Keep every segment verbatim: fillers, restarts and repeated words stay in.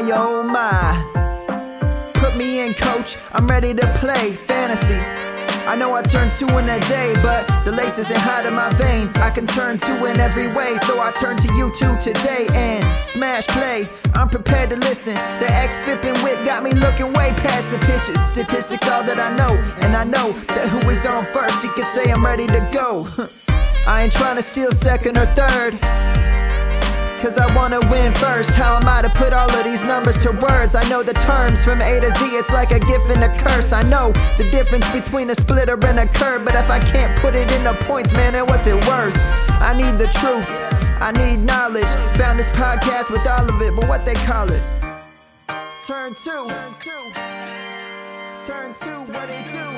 my, oh my. Put me in, coach, I'm ready to play fantasy. I know I turned two in a day, but the lace isn't hot in my veins. I can turn two in every way, so I turn to you two today and smash play. I'm prepared to listen. The X-Fippin' whip got me looking way past the pitches. Statistics all that I know, and I know that who is on first, he can say I'm ready to go. I ain't trying to steal second or third, cause I wanna win first. How am I to put all of these numbers to words? I know the terms from A to Z, it's like a gift and a curse. I know the difference between a splitter and a curve, but if I can't put it into points, man, then what's it worth? I need the truth, I need knowledge. Found this podcast with all of it, but what they call it? Turn two. Turn two. Turn two, what they do?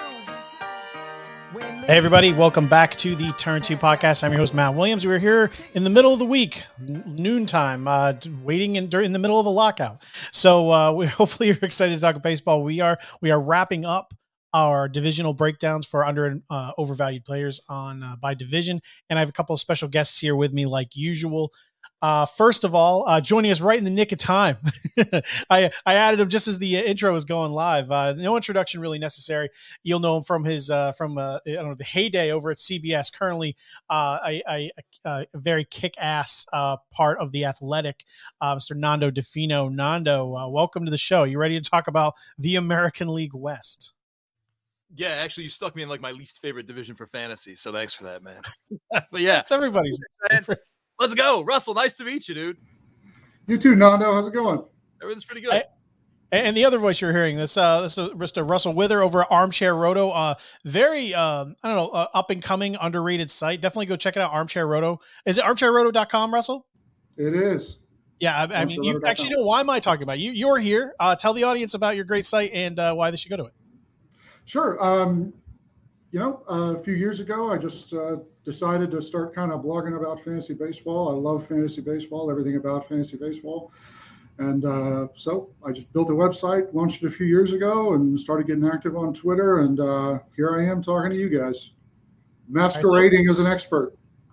Hey everybody, welcome back to the Turn two podcast. I'm your host, Matt Williams. We're here in the middle of the week, noontime, uh, waiting in, in the middle of a lockout. So uh, we hopefully you're excited to talk baseball. We are we are wrapping up our divisional breakdowns for under and uh, overvalued players on uh, by division, and I have a couple of special guests here with me, like usual. Uh, first of all, uh, joining us right in the nick of time. I, I added him just as the intro was going live. Uh, no introduction really necessary. You'll know him from his, uh, from, uh, I don't know, the heyday over at C B S, currently uh, a, a, a very kick-ass uh, part of The Athletic, uh, Mister Nando Di Fino. Nando, uh, welcome to the show. You ready to talk about the American League West? Yeah, actually, you stuck me in like my least favorite division for fantasy, so thanks for that, man. But yeah, it's everybody's favorite. Let's go. Russell, nice to meet you, dude. You too, Nando. How's it going? Everything's pretty good. I, and the other voice you're hearing, this uh, this is Mister Russell Wither over at Armchair Roto. Uh, very, um, I don't know, uh, up-and-coming, underrated site. Definitely go check it out, Armchair Roto. Is it armchair roto dot com, Russell? It is. Yeah, I, I mean, you actually know, why am I talking about it? You, you're here. Uh, tell the audience about your great site and uh, why they should go to it. Sure. Um, you know, uh, a few years ago, I just uh, decided to start kind of blogging about fantasy baseball. I love fantasy baseball, everything about fantasy baseball. And uh, so I just built a website, launched it a few years ago, and started getting active on Twitter. And uh, here I am talking to you guys, masquerading right, so- as an expert.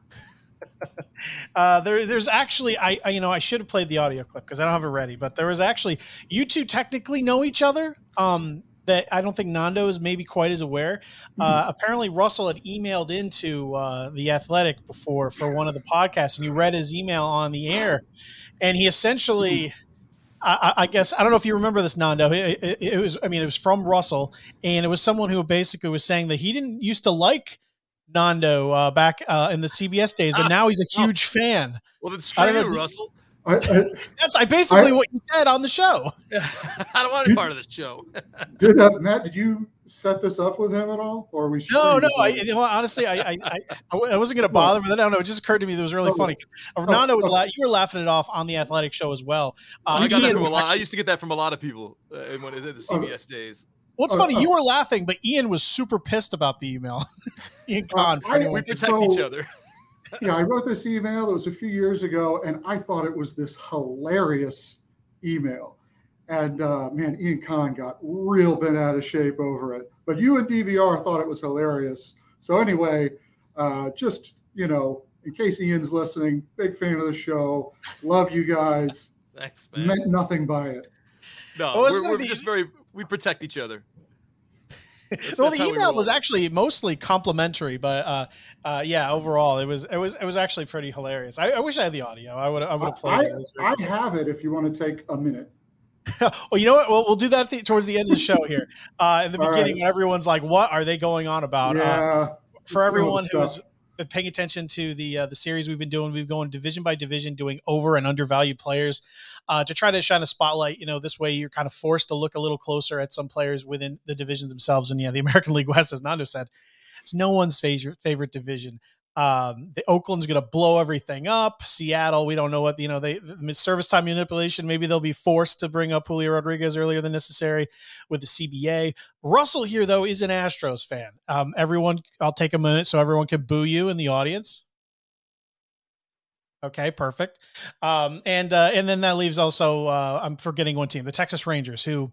uh, there, there's actually, I, I, you know, I should have played the audio clip because I don't have it ready, but there was actually, you two technically know each other. Um, that I don't think Nando is maybe quite as aware. Uh, mm-hmm. Apparently Russell had emailed into uh, The Athletic before for one of the podcasts, and you read his email on the air, and he essentially, I, I guess, I don't know if you remember this, Nando. It, it, it was, I mean, it was from Russell, and it was someone who basically was saying that he didn't used to like Nando uh, back uh, in the C B S days, but now he's a huge oh. fan. Well, that's true, know, Russell. I, I, That's I basically I, what you said on the show. I don't want any part of this show. Did uh, Matt? Did you set this up with him at all, or are we? No, no. I, you know, honestly, I, I, I, I wasn't going to bother, but I don't know. It just occurred to me that it was really oh, funny. Oh, Nando was, oh. la- you were laughing it off on the Athletic show as well. Uh, I got that from a lot. Actually, I used to get that from a lot of people uh, in, one, in the C B S days. Well, it's funny. You were laughing, but Ian was super pissed about the email. Ian Kahn. Uh, I, we protect so, each other. Yeah, I wrote this email. It was a few years ago, and I thought it was this hilarious email. And, uh, man, Ian Kahn got real bent out of shape over it. But you and D V R thought it was hilarious. So anyway, uh, just, you know, in case Ian's listening, big fan of the show. Love you guys. Thanks, man. Meant nothing by it. No, well, we're, we're be- just very – we protect each other. That's, well, that's the email was actually mostly complimentary, but uh, uh, yeah, overall, it was it was it was actually pretty hilarious. I, I wish I had the audio. I would I would have played I, it. it I have it if you want to take a minute. Well, you know what? We'll, we'll do that th- towards the end of the show here. Uh, in the All beginning, right. Everyone's like, "What are they going on about?" Yeah, uh, for everyone who's stuff. been paying attention to the uh, the series we've been doing, we've been going division by division, doing over and undervalued players uh, to try to shine a spotlight. You know, this way you're kind of forced to look a little closer at some players within the division themselves. And yeah, the American League West, as Nando said, it's no one's favorite favorite division. Um, the Oakland's going to blow everything up. Seattle, we don't know what, you know, they, the service time manipulation, maybe they'll be forced to bring up Julio Rodriguez earlier than necessary with the C B A. Russell here, though, is an Astros fan. Um, everyone, I'll take a minute so everyone can boo you in the audience. Okay, perfect. Um, and, uh, and then that leaves also, uh, I'm forgetting one team, the Texas Rangers, who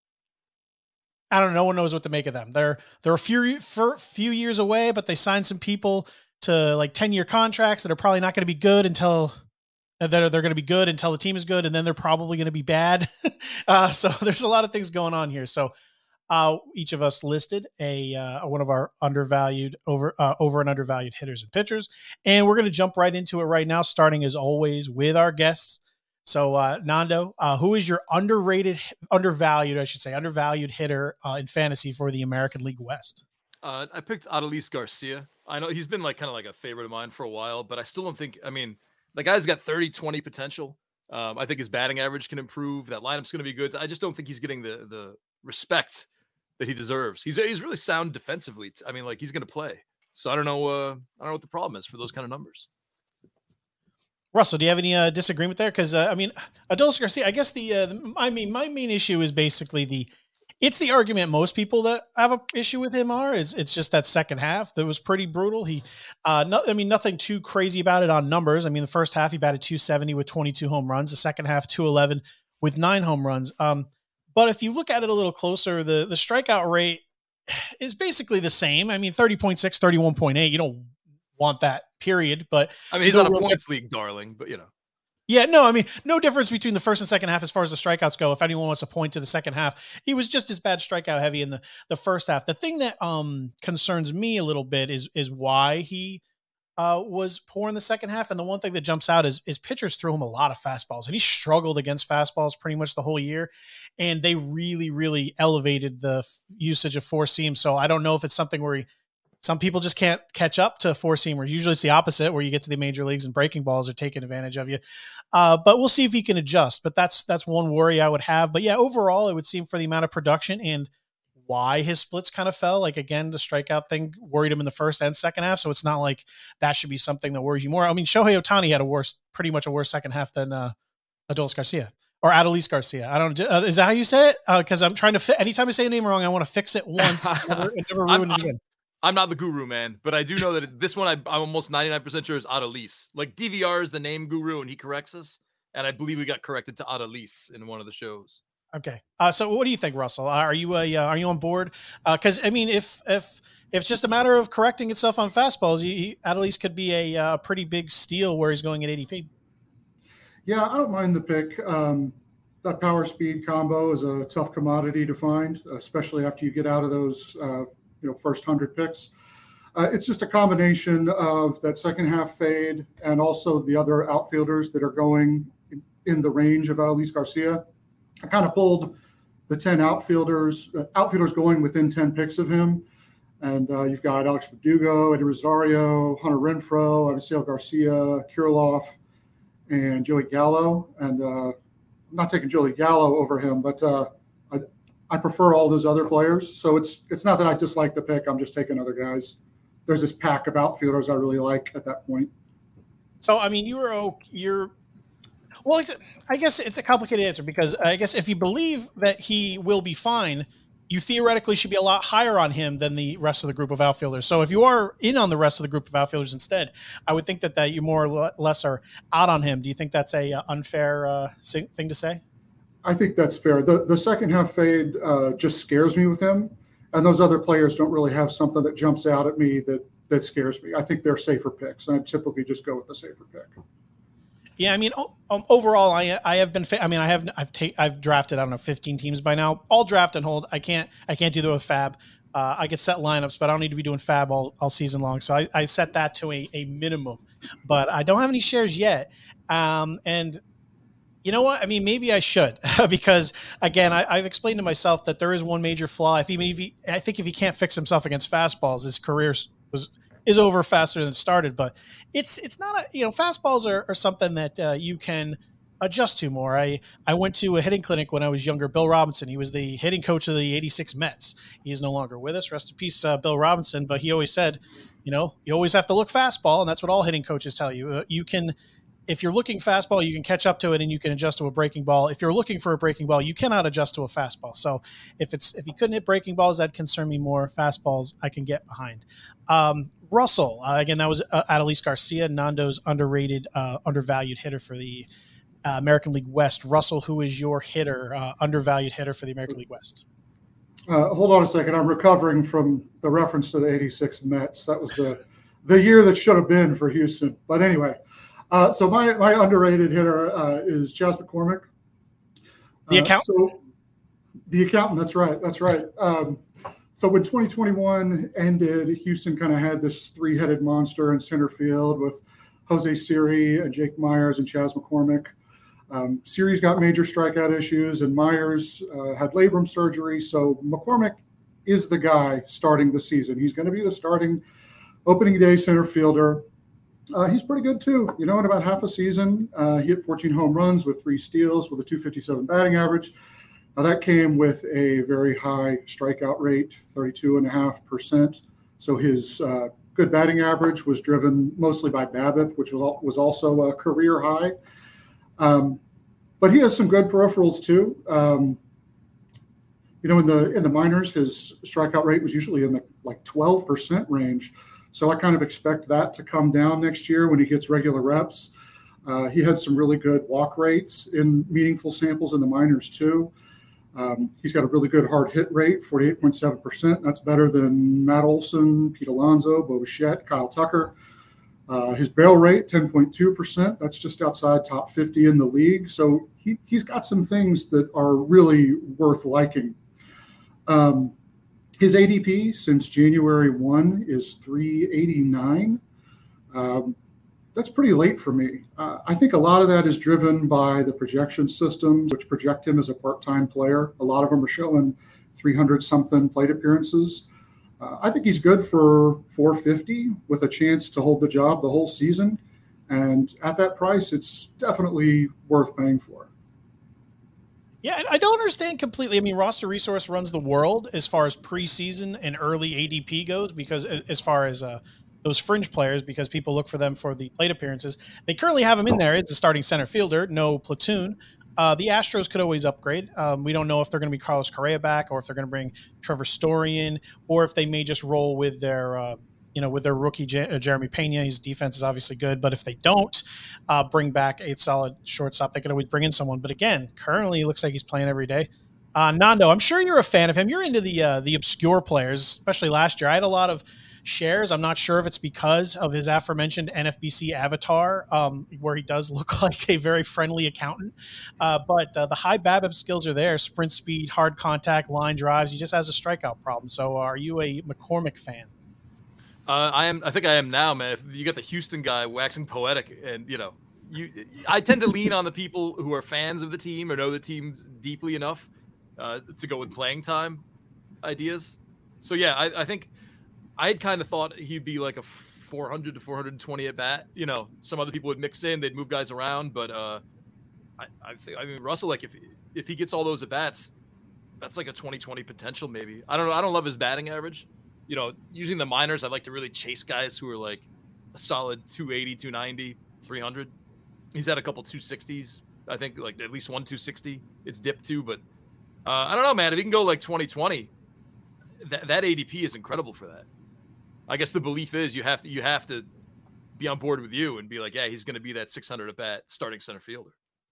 I don't know, no one knows what to make of them. They're, they're a few, for few years away, but they signed some people to like ten year contracts that are probably not going to be good until that are, they're going to be good until the team is good, and then they're probably going to be bad. uh, so there's a lot of things going on here. So uh, each of us listed a uh, one of our undervalued over uh, over and undervalued hitters and pitchers, and we're going to jump right into it right now, starting as always with our guests. So uh, Nando, uh, who is your underrated, undervalued, I should say, undervalued hitter uh, in fantasy for the American League West? Uh, I picked Adolis Garcia. I know he's been like kind of like a favorite of mine for a while, but I still don't think, I mean, the guy's got thirty twenty potential. Um, I think his batting average can improve. That lineup's going to be good. I just don't think he's getting the the respect that he deserves. He's he's really sound defensively. I mean, like he's going to play. So I don't know. Uh, I don't know what the problem is for those kind of numbers. Russell, do you have any uh, disagreement there? Because uh, I mean, Adolis Garcia. I guess the, uh, the I mean, my main issue is basically the. It's the argument most people that have an issue with him are is it's just that second half that was pretty brutal. He, uh, no, I mean, nothing too crazy about it on numbers. I mean, the first half he batted two seventy with twenty-two home runs. The second half two eleven with nine home runs. Um, but if you look at it a little closer, the the strikeout rate is basically the same. I mean, thirty point six, thirty-one point eight. You don't want that period, but I mean, he's not a points league darling, but you know. Yeah, no, I mean, no difference between the first and second half as far as the strikeouts go. If anyone wants to point to the second half, he was just as bad strikeout heavy in the, the first half. The thing that um, concerns me a little bit is is why he uh, was poor in the second half. And the one thing that jumps out is, is pitchers threw him a lot of fastballs, and he struggled against fastballs pretty much the whole year. And they really, really elevated the f- usage of four seams. So I don't know if it's something where he, some people just can't catch up to four seamers. Usually it's the opposite, where you get to the major leagues and breaking balls are taking advantage of you. Uh, but we'll see if he can adjust. But that's that's one worry I would have. But yeah, overall, it would seem for the amount of production and why his splits kind of fell. Like, again, the strikeout thing worried him in the first and second half. So it's not like that should be something that worries you more. I mean, Shohei Ohtani had a worse, pretty much a worse second half than uh, Adolis Garcia. Or Adolis Garcia. I don't. Uh, is that how you say it? Because uh, I'm trying to fit. Anytime I say a name wrong, I want to fix it once and never, and never ruin it again. I'm not the guru, man, but I do know that this one I, I'm almost ninety-nine percent sure is Adolis. Like D V R is the name guru, and he corrects us, and I believe we got corrected to Adolis in one of the shows. Okay. Uh, so what do you think, Russell? Are you a, uh, are you on board? Because uh, I mean, if if if it's just a matter of correcting itself on fastballs, he, he, Adolis could be a uh, pretty big steal where he's going at A D P. Yeah, I don't mind the pick. Um, that power speed combo is a tough commodity to find, especially after you get out of those. Uh, you know, first hundred picks. Uh, it's just a combination of that second half fade and also the other outfielders that are going in, in the range of Adolis Garcia. I kind of pulled the ten outfielders, uh, outfielders going within ten picks of him. And uh, you've got Alex Verdugo, Eddie Rosario, Hunter Renfroe, Adolis Garcia, Kirilloff, and Joey Gallo. And uh, I'm not taking Joey Gallo over him, but uh, I, I prefer all those other players. So it's it's not that I dislike the pick. I'm just taking other guys. There's this pack of outfielders I really like at that point. So, I mean, you were you're well, I guess it's a complicated answer because I guess if you believe that he will be fine, you theoretically should be a lot higher on him than the rest of the group of outfielders. So if you are in on the rest of the group of outfielders instead, I would think that, that you more or less are out on him. Do you think that's a uh, unfair uh, thing to say? I think that's fair. The the second half fade uh, just scares me with him, and those other players don't really have something that jumps out at me that that scares me. I think they're safer picks, and I typically just go with the safer pick. Yeah, I mean, um, overall, I I have been. Fa- I mean, I have I've ta- I've drafted I don't know fifteen teams by now. All draft and hold. I can't I can't do that with Fab. Uh, I could set lineups, but I don't need to be doing Fab all, all season long. So I, I set that to a, a minimum. But I don't have any shares yet, um, and. You know what? I mean, maybe I should because, again, I, I've explained to myself that there is one major flaw. If he, if he, I think if he can't fix himself against fastballs, his career was is over faster than it started. But it's it's not a you know fastballs are, are something that uh, you can adjust to more. I I went to a hitting clinic when I was younger. Bill Robinson, he was the hitting coach of the eighty-six Mets. He is no longer with us. Rest in peace, uh, Bill Robinson. But he always said, you know, you always have to look fastball, and that's what all hitting coaches tell you. Uh, you can. If you're looking fastball, you can catch up to it and you can adjust to a breaking ball. If you're looking for a breaking ball, you cannot adjust to a fastball. So if it's if you couldn't hit breaking balls, that'd concern me more. Fastballs, I can get behind. Um, Russell, uh, again, that was uh, Adolis Garcia, Nando's underrated, uh, undervalued hitter for the uh, American League West. Russell, who is your hitter, uh, undervalued hitter for the American League West? Uh, hold on a second. I'm recovering from the reference to the eighty-six Mets. That was the the year that should have been for Houston. But anyway. Uh, so my my underrated hitter uh, is Chas McCormick. The Uh, accountant? so the accountant, that's right, that's right. Um, so when twenty twenty-one ended, Houston kind of had this three-headed monster in center field with Jose Siri and Jake Myers and Chas McCormick. Um, Siri's got major strikeout issues, and Myers uh, had labrum surgery. So McCormick is the guy starting the season. He's going to be the starting opening day center fielder. Uh, he's pretty good too. You know, in about half a season, uh, he hit fourteen home runs with three steals with a two fifty-seven batting average. Now that came with a very high strikeout rate, thirty-two point five percent. So his uh, good batting average was driven mostly by BABIP, which was also a career high. Um, but he has some good peripherals too. Um, you know, in the in the minors, his strikeout rate was usually in the like twelve percent range. So I kind of expect that to come down next year when he gets regular reps. Uh, he had some really good walk rates in meaningful samples in the minors too. Um, he's got a really good hard hit rate, forty-eight point seven percent. That's better than Matt Olson, Pete Alonso, Bo Bichette, Kyle Tucker. Uh, his barrel rate, ten point two percent. That's just outside top fifty in the league. So he, he's got some things that are really worth liking. Um, his A D P since January first is three eighty-nine. Um, that's pretty late for me. Uh, I think a lot of that is driven by the projection systems, which project him as a part-time player. A lot of them are showing three hundred something plate appearances. Uh, I think he's good for four fifty with a chance to hold the job the whole season. And at that price, it's definitely worth paying for. Yeah, I don't understand completely. I mean, Roster Resource runs the world as far as preseason and early A D P goes, because as far as uh, those fringe players, because people look for them for the plate appearances. They currently have him in there. It's a starting center fielder, no platoon. Uh, the Astros could always upgrade. Um, we don't know if they're going to be Carlos Correa back, or if they're going to bring Trevor Story in, or if they may just roll with their, uh, you know, with their rookie J- uh, Jeremy Pena. His defense is obviously good, but if they don't uh, bring back a solid shortstop, they could always bring in someone. But again, currently it looks like he's playing every day. Uh, Nando, I'm sure you're a fan of him. You're into the uh, the obscure players, especially last year. I had a lot of shares. I'm not sure if it's because of his aforementioned N F B C avatar, um, where he does look like a very friendly accountant. Uh, but uh, the high BABIP skills are there: sprint speed, hard contact, line drives. He just has a strikeout problem. So, are you a McCormick fan? Uh, I am. I think I am now, man. If you got the Houston guy waxing poetic, and you know, you, I tend to lean on the people who are fans of the team or know the team deeply enough uh, to go with playing time ideas. So yeah, I, I think. I had kind of thought he'd be like a four hundred to four twenty at bat. You know, some other people would mix in, they'd move guys around, but uh, I, I think I mean Russell, like if if he gets all those at bats, that's like a twenty twenty potential maybe. I don't know. I don't love his batting average. You know, usually in the minors, I like to really chase guys who are like a solid two eighty, two ninety, three hundred. He's had a couple two sixties. I think like at least one two sixty. It's dipped too, but uh, I don't know, man. If he can go like twenty twenty, that that A D P is incredible for that. I guess the belief is you have to you have to be on board with you and be like, yeah, he's going to be that six hundred at bat starting center fielder.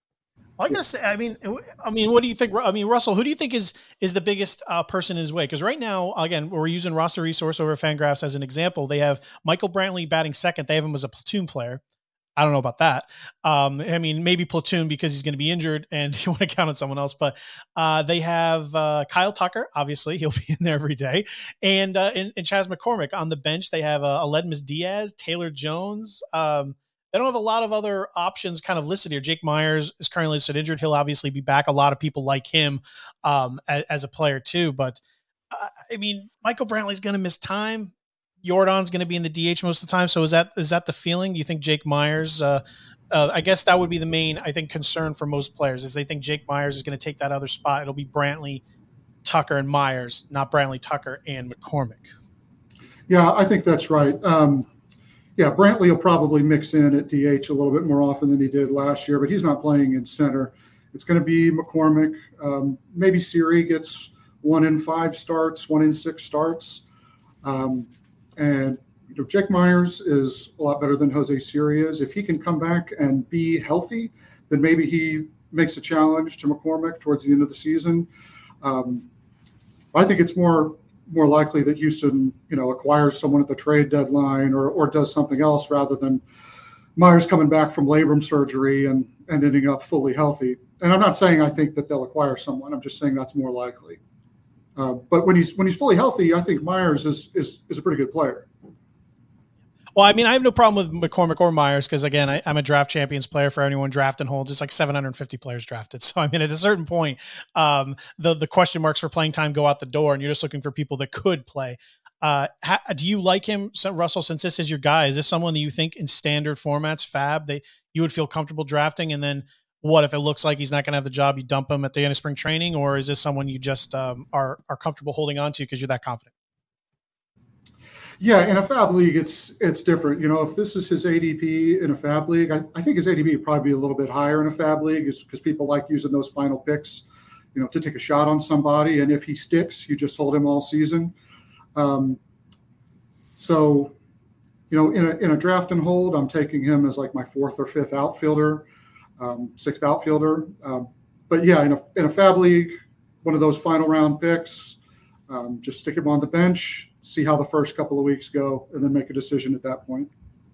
I guess. I mean, I mean, what do you think? I mean, Russell, who do you think is is the biggest uh, person in his way? Because right now, again, we're using Roster Resource over Fangraphs as an example. They have Michael Brantley batting second. They have him as a platoon player. I don't know about that. Um, I mean, maybe platoon because he's going to be injured and you want to count on someone else. But uh, they have uh, Kyle Tucker, obviously. He'll be in there every day. And uh, and, and Chas McCormick. On the bench, they have uh, Aledmus Diaz, Taylor Jones. Um, they don't have a lot of other options kind of listed here. Jake Myers is currently listed injured. He'll obviously be back. A lot of people like him um, as, as a player too. But, uh, I mean, Michael Brantley's going to miss time. Jordan's going to be in the D H most of the time. So is that is that the feeling? Do you think Jake Myers, uh, uh, I guess that would be the main, I think, concern for most players is they think Jake Myers is going to take that other spot. It'll be Brantley, Tucker, and Myers, not Brantley, Tucker, and McCormick. Yeah, I think that's right. Um, yeah, Brantley will probably mix in at D H a little bit more often than he did last year, but he's not playing in center. It's going to be McCormick. Um, maybe Siri gets one in five starts, one in six starts. Um, And you know, Jake Myers is a lot better than Jose Siri is. If he can come back and be healthy, then maybe he makes a challenge to McCormick towards the end of the season. Um, I think it's more more likely that Houston, you know, acquires someone at the trade deadline or or does something else rather than Myers coming back from labrum surgery and, and ending up fully healthy. And I'm not saying I think that they'll acquire someone. I'm just saying that's more likely. Uh, but when he's when he's fully healthy, I think Myers is is is a pretty good player. Well, I mean, I have no problem with McCormick or Myers because, again, I, I'm a draft champions player for anyone draft and holds. It's like seven hundred fifty players drafted. So, I mean, at a certain point, um, the the question marks for playing time go out the door, and you're just looking for people that could play. Uh, how, do you like him, so Russell, since this is your guy? Is this someone that you think in standard formats, fab, that you would feel comfortable drafting? And then what if it looks like he's not going to have the job, you dump him at the end of spring training? Or is this someone you just um, are, are comfortable holding on to because you're that confident? Yeah, in a fab league, it's it's different. You know, if this is his A D P in a fab league, I, I think his A D P would probably be a little bit higher in a fab league because people like using those final picks, you know, to take a shot on somebody. And if he sticks, you just hold him all season. Um, so, you know, in a in a draft and hold, I'm taking him as like my fourth or fifth outfielder, um, sixth outfielder. Um, but yeah, in a in a fab league, one of those final round picks, um, just stick him on the bench, see how the first couple of weeks go, and then make a decision at that point.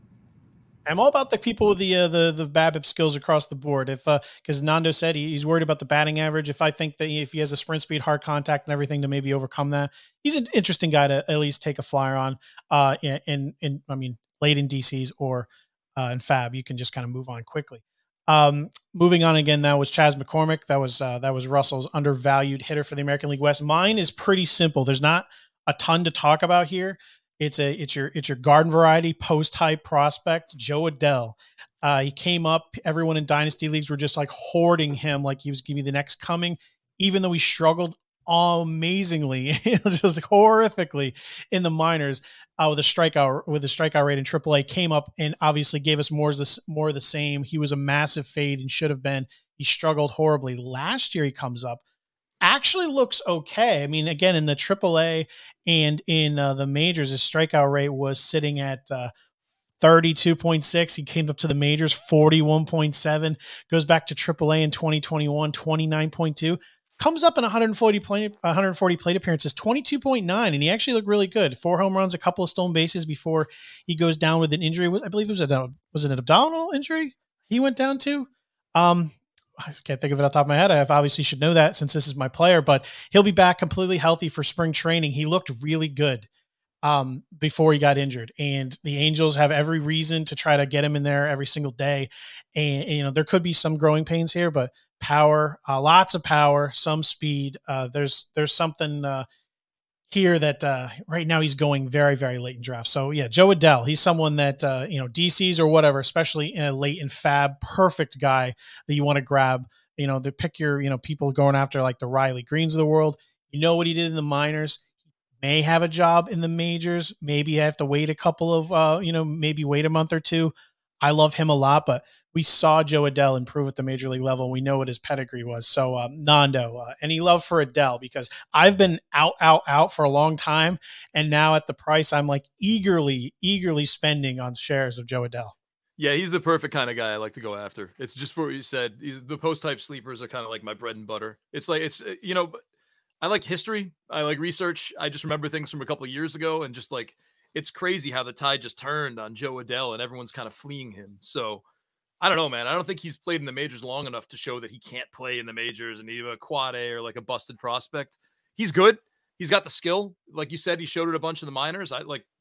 I'm all about the people with the uh, the the BABIP skills across the board. If because uh, Nando said he, he's worried about the batting average. If I think that if he has a sprint speed, hard contact, and everything to maybe overcome that, he's an interesting guy to at least take a flyer on. Uh, in in, in I mean, late in D Cs or uh, in Fab, you can just kind of move on quickly. Um, moving on again, that was Chas McCormick. That was uh, that was Russell's undervalued hitter for the American League West. Mine is pretty simple. There's not a ton to talk about here. It's a it's your it's your garden variety post hype prospect, Jo Adell. Uh, he came up. Everyone in dynasty leagues were just like hoarding him, like he was going to be the next coming. Even though he struggled amazingly, just horrifically in the minors uh, with a strikeout with a strikeout rate in triple A, came up and obviously gave us more of the more of the same. He was a massive fade and should have been. He struggled horribly. Last year he comes up. Actually looks okay. I mean, again, in the triple A and in uh, the majors, his strikeout rate was sitting at uh, thirty-two point six. He came up to the majors, forty-one point seven. Goes back to triple A in twenty twenty-one, twenty-nine point two. Comes up in one hundred forty plate, one hundred forty plate appearances, twenty-two point nine, and he actually looked really good. Four home runs, a couple of stolen bases before he goes down with an injury. I believe it was a was it an abdominal injury he went down to? Um, I can't think of it off the top of my head. I obviously should know that since this is my player, but he'll be back completely healthy for spring training. He looked really good um, before he got injured, and the Angels have every reason to try to get him in there every single day. And, and you know, there could be some growing pains here, but power, uh, lots of power, some speed. Uh, there's, there's something uh, here that uh, right now he's going very, very late in draft. So yeah, Jo Adell, he's someone that, uh, you know, D Cs or whatever, especially uh, late in fab, perfect guy that you want to grab, you know, the pick your, you know, people going after like the Riley Greens of the world. You know what he did in the minors. He may have a job in the majors. Maybe have to wait a couple of, uh, you know, maybe wait a month or two. I love him a lot, but we saw Jo Adell improve at the major league level. And we know what his pedigree was. So um, Nando, uh, any love for Adell? Because I've been out, out, out for a long time. And now at the price, I'm like eagerly, eagerly spending on shares of Jo Adell. Yeah, he's the perfect kind of guy I like to go after. It's just for what you said. He's, the post-type sleepers are kind of like my bread and butter. It's like, it's, you know, I like history. I like research. I just remember things from a couple of years ago and just like, it's crazy how the tide just turned on Jo Adell and everyone's kind of fleeing him. So I don't know, man. I don't think he's played in the majors long enough to show that he can't play in the majors and either a quad A or like a busted prospect. He's good. He's got the skill. Like you said, he showed it a bunch in the minors. I like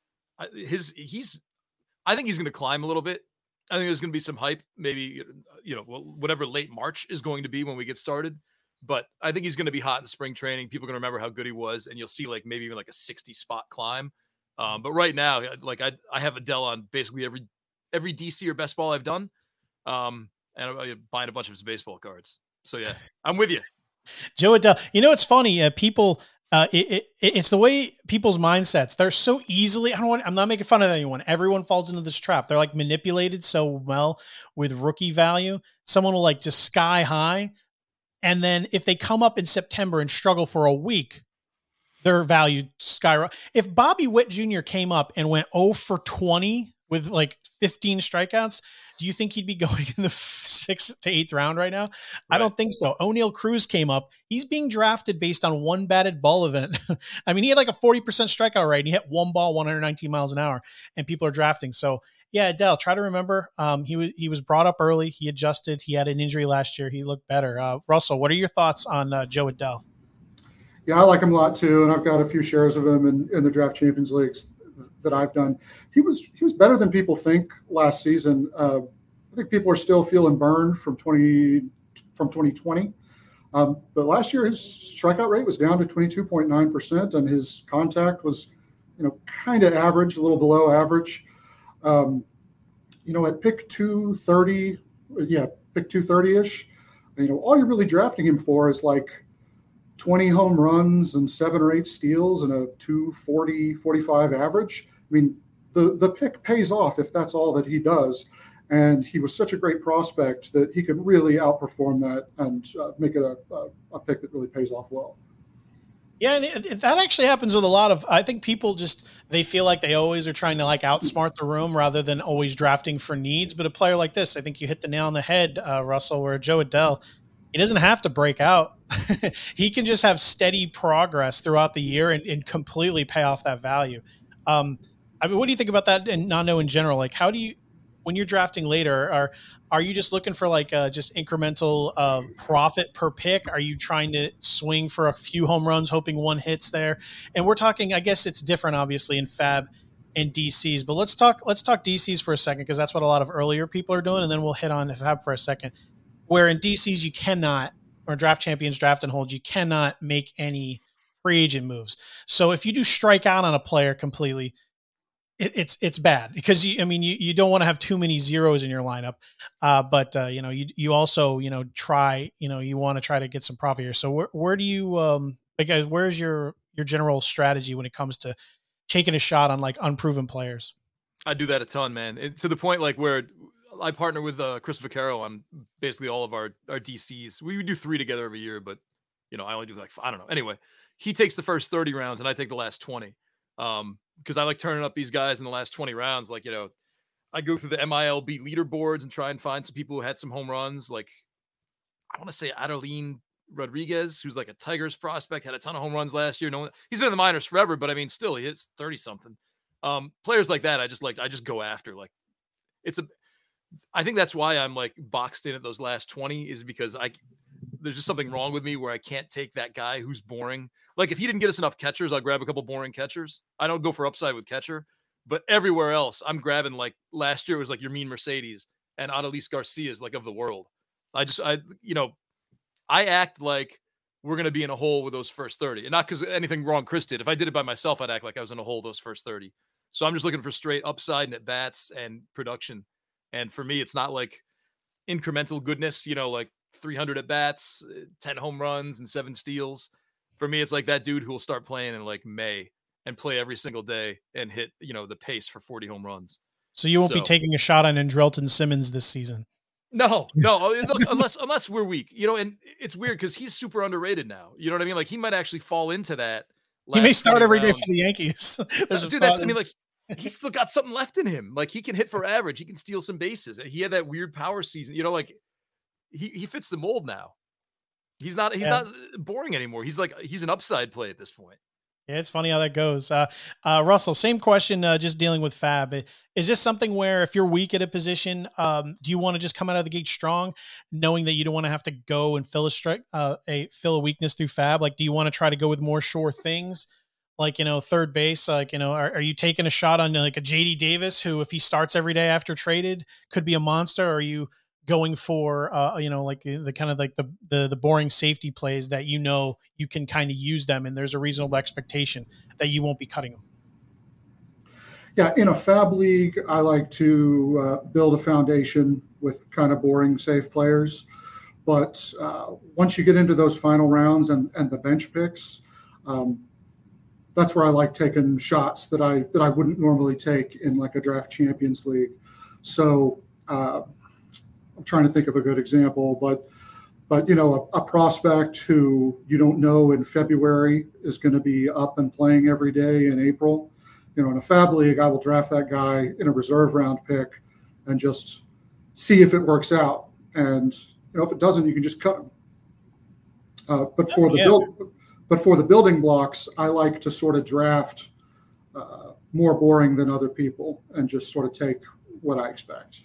I, his, he's, I think he's going to climb a little bit. I think there's going to be some hype, maybe, you know, whatever late March is going to be when we get started. But I think he's going to be hot in spring training. People are going to remember how good he was. And you'll see like maybe even like a sixty spot climb. Um, but right now, like I, I have Adell on basically every every D C or best ball I've done, um, and I'm buying a bunch of his baseball cards. So yeah, I'm with you, Jo Adell. You know, it's funny. Uh, people, uh, it, it, it's the way people's mindsets. They're so easily. I don't want. I'm not making fun of anyone. Everyone falls into this trap. They're like manipulated so well with rookie value. Someone will like just sky high, and then if they come up in September and struggle for a week, their value skyrocket. If Bobby Witt Junior came up and went oh for twenty with like fifteen strikeouts, do you think he'd be going in the sixth to eighth round right now? Right. I don't think so. O'Neal Cruz came up. He's being drafted based on one batted ball event. I mean, he had like a forty percent strikeout rate. And he hit one ball, one hundred nineteen miles an hour, and people are drafting. So yeah, Adell, try to remember. Um, he was he was brought up early. He adjusted. He had an injury last year. He looked better. Uh, Russell, what are your thoughts on uh, Jo Adell? Yeah, I like him a lot too, and I've got a few shares of him in, in the Draft Champions Leagues that I've done. He was he was better than people think last season. Uh, I think people are still feeling burned from twenty from twenty twenty, um, but last year his strikeout rate was down to twenty-two point nine percent, and his contact was, you know, kind of average, a little below average. Um, you know, at pick two thirty, yeah, pick two thirty ish. You know, all you're really drafting him for is like twenty home runs and seven or eight steals and a two forty, forty-five average. I mean, the, the pick pays off if that's all that he does. And he was such a great prospect that he could really outperform that and uh, make it a, a, a pick that really pays off well. Yeah, and it, it, that actually happens with a lot of, I think people just, they feel like they always are trying to like outsmart the room rather than always drafting for needs. But a player like this, I think you hit the nail on the head, uh, Russell, where Jo Adell, he doesn't have to break out. He can just have steady progress throughout the year and, and completely pay off that value. Um, I mean, what do you think about that and Nando in general? Like, how do you, when you're drafting later, are are you just looking for like uh, just incremental uh, profit per pick? Are you trying to swing for a few home runs, hoping one hits there? And we're talking, I guess it's different, obviously, in Fab and D Cs. But let's talk let's talk D Cs for a second, because that's what a lot of earlier people are doing, and then we'll hit on Fab for a second. Where in D Cs you cannot, or Draft Champions Draft and Hold, you cannot make any free agent moves. So if you do strike out on a player completely, It, it's it's bad because you, I mean you, you don't want to have too many zeros in your lineup, uh, but uh, you know you you also you know try you know you want to try to get some profit here. So where where do you um because where's your your general strategy when it comes to taking a shot on like unproven players? I do that a ton, man. It, to the point like where I partner with uh, Chris Vaccaro on basically all of our our D Cs. We do three together every year, but you know I only do like I don't know. Anyway, he takes the first thirty rounds and I take the last twenty. Um, because I like turning up these guys in the last twenty rounds. Like, you know, I go through the M I L B leaderboards and try and find some people who had some home runs. Like, I want to say Adeline Rodriguez, who's like a Tigers prospect, had a ton of home runs last year. No one, he's been in the minors forever, but I mean, still he hits thirty something. Um, players like that, I just like, I just go after. Like, it's a, I think that's why I'm like boxed in at those last twenty, is because I, there's just something wrong with me where I can't take that guy who's boring. Like if he didn't get us enough catchers, I'll grab a couple boring catchers. I don't go for upside with catcher, but everywhere else I'm grabbing, like last year was like Yermin Mercedes and Adolis Garcia is like of the world. I just, I, you know, I act like we're going to be in a hole with those first thirty, and not because anything wrong Chris did. If I did it by myself, I'd act like I was in a hole those first thirty. So I'm just looking for straight upside and at bats and production. And for me, it's not like incremental goodness, you know, like three hundred at bats, ten home runs and seven steals. For me, it's like that dude who will start playing in like May and play every single day and hit, you know, the pace for forty home runs. So you won't so, be taking a shot on Andrelton Simmons this season. No, no, unless, unless we're weak, you know, and it's weird because he's super underrated now. You know what I mean? Like he might actually fall into that. He may start every day for the Yankees. There's dude, that's, I mean, like he's still got something left in him. Like he can hit for average. He can steal some bases. He had that weird power season, you know, like he, he fits the mold now. He's not, he's yeah. not boring anymore. He's like, he's an upside play at this point. Yeah, it's funny how that goes. Uh, uh, Russell, same question, uh, just dealing with Fab. Is this something where if you're weak at a position, um, do you want to just come out of the gate strong, knowing that you don't want to have to go and fill a strike, uh, a fill a weakness through Fab? Like, do you want to try to go with more sure things? Like, you know, third base, like, you know, are, are you taking a shot on like a J D Davis, who, if he starts every day after traded, could be a monster? Or are you going for, uh, you know, like the, the kind of like the, the, the boring safety plays that, you know, you can kind of use them and there's a reasonable expectation that you won't be cutting them? Yeah. In a Fab league, I like to uh, build a foundation with kind of boring, safe players. But uh, once you get into those final rounds and, and the bench picks, um, that's where I like taking shots that I, that I wouldn't normally take in like a Draft Champions League. So, uh, I'm trying to think of a good example, but, but you know, a, a prospect who you don't know in February is going to be up and playing every day in April. You know, in a Fab league, I will draft that guy in a reserve round pick and just see if it works out. And you know, if it doesn't, you can just cut them. Uh, but for Oh, the yeah. build, but for the building blocks, I like to sort of draft uh, more boring than other people and just sort of take what I expect.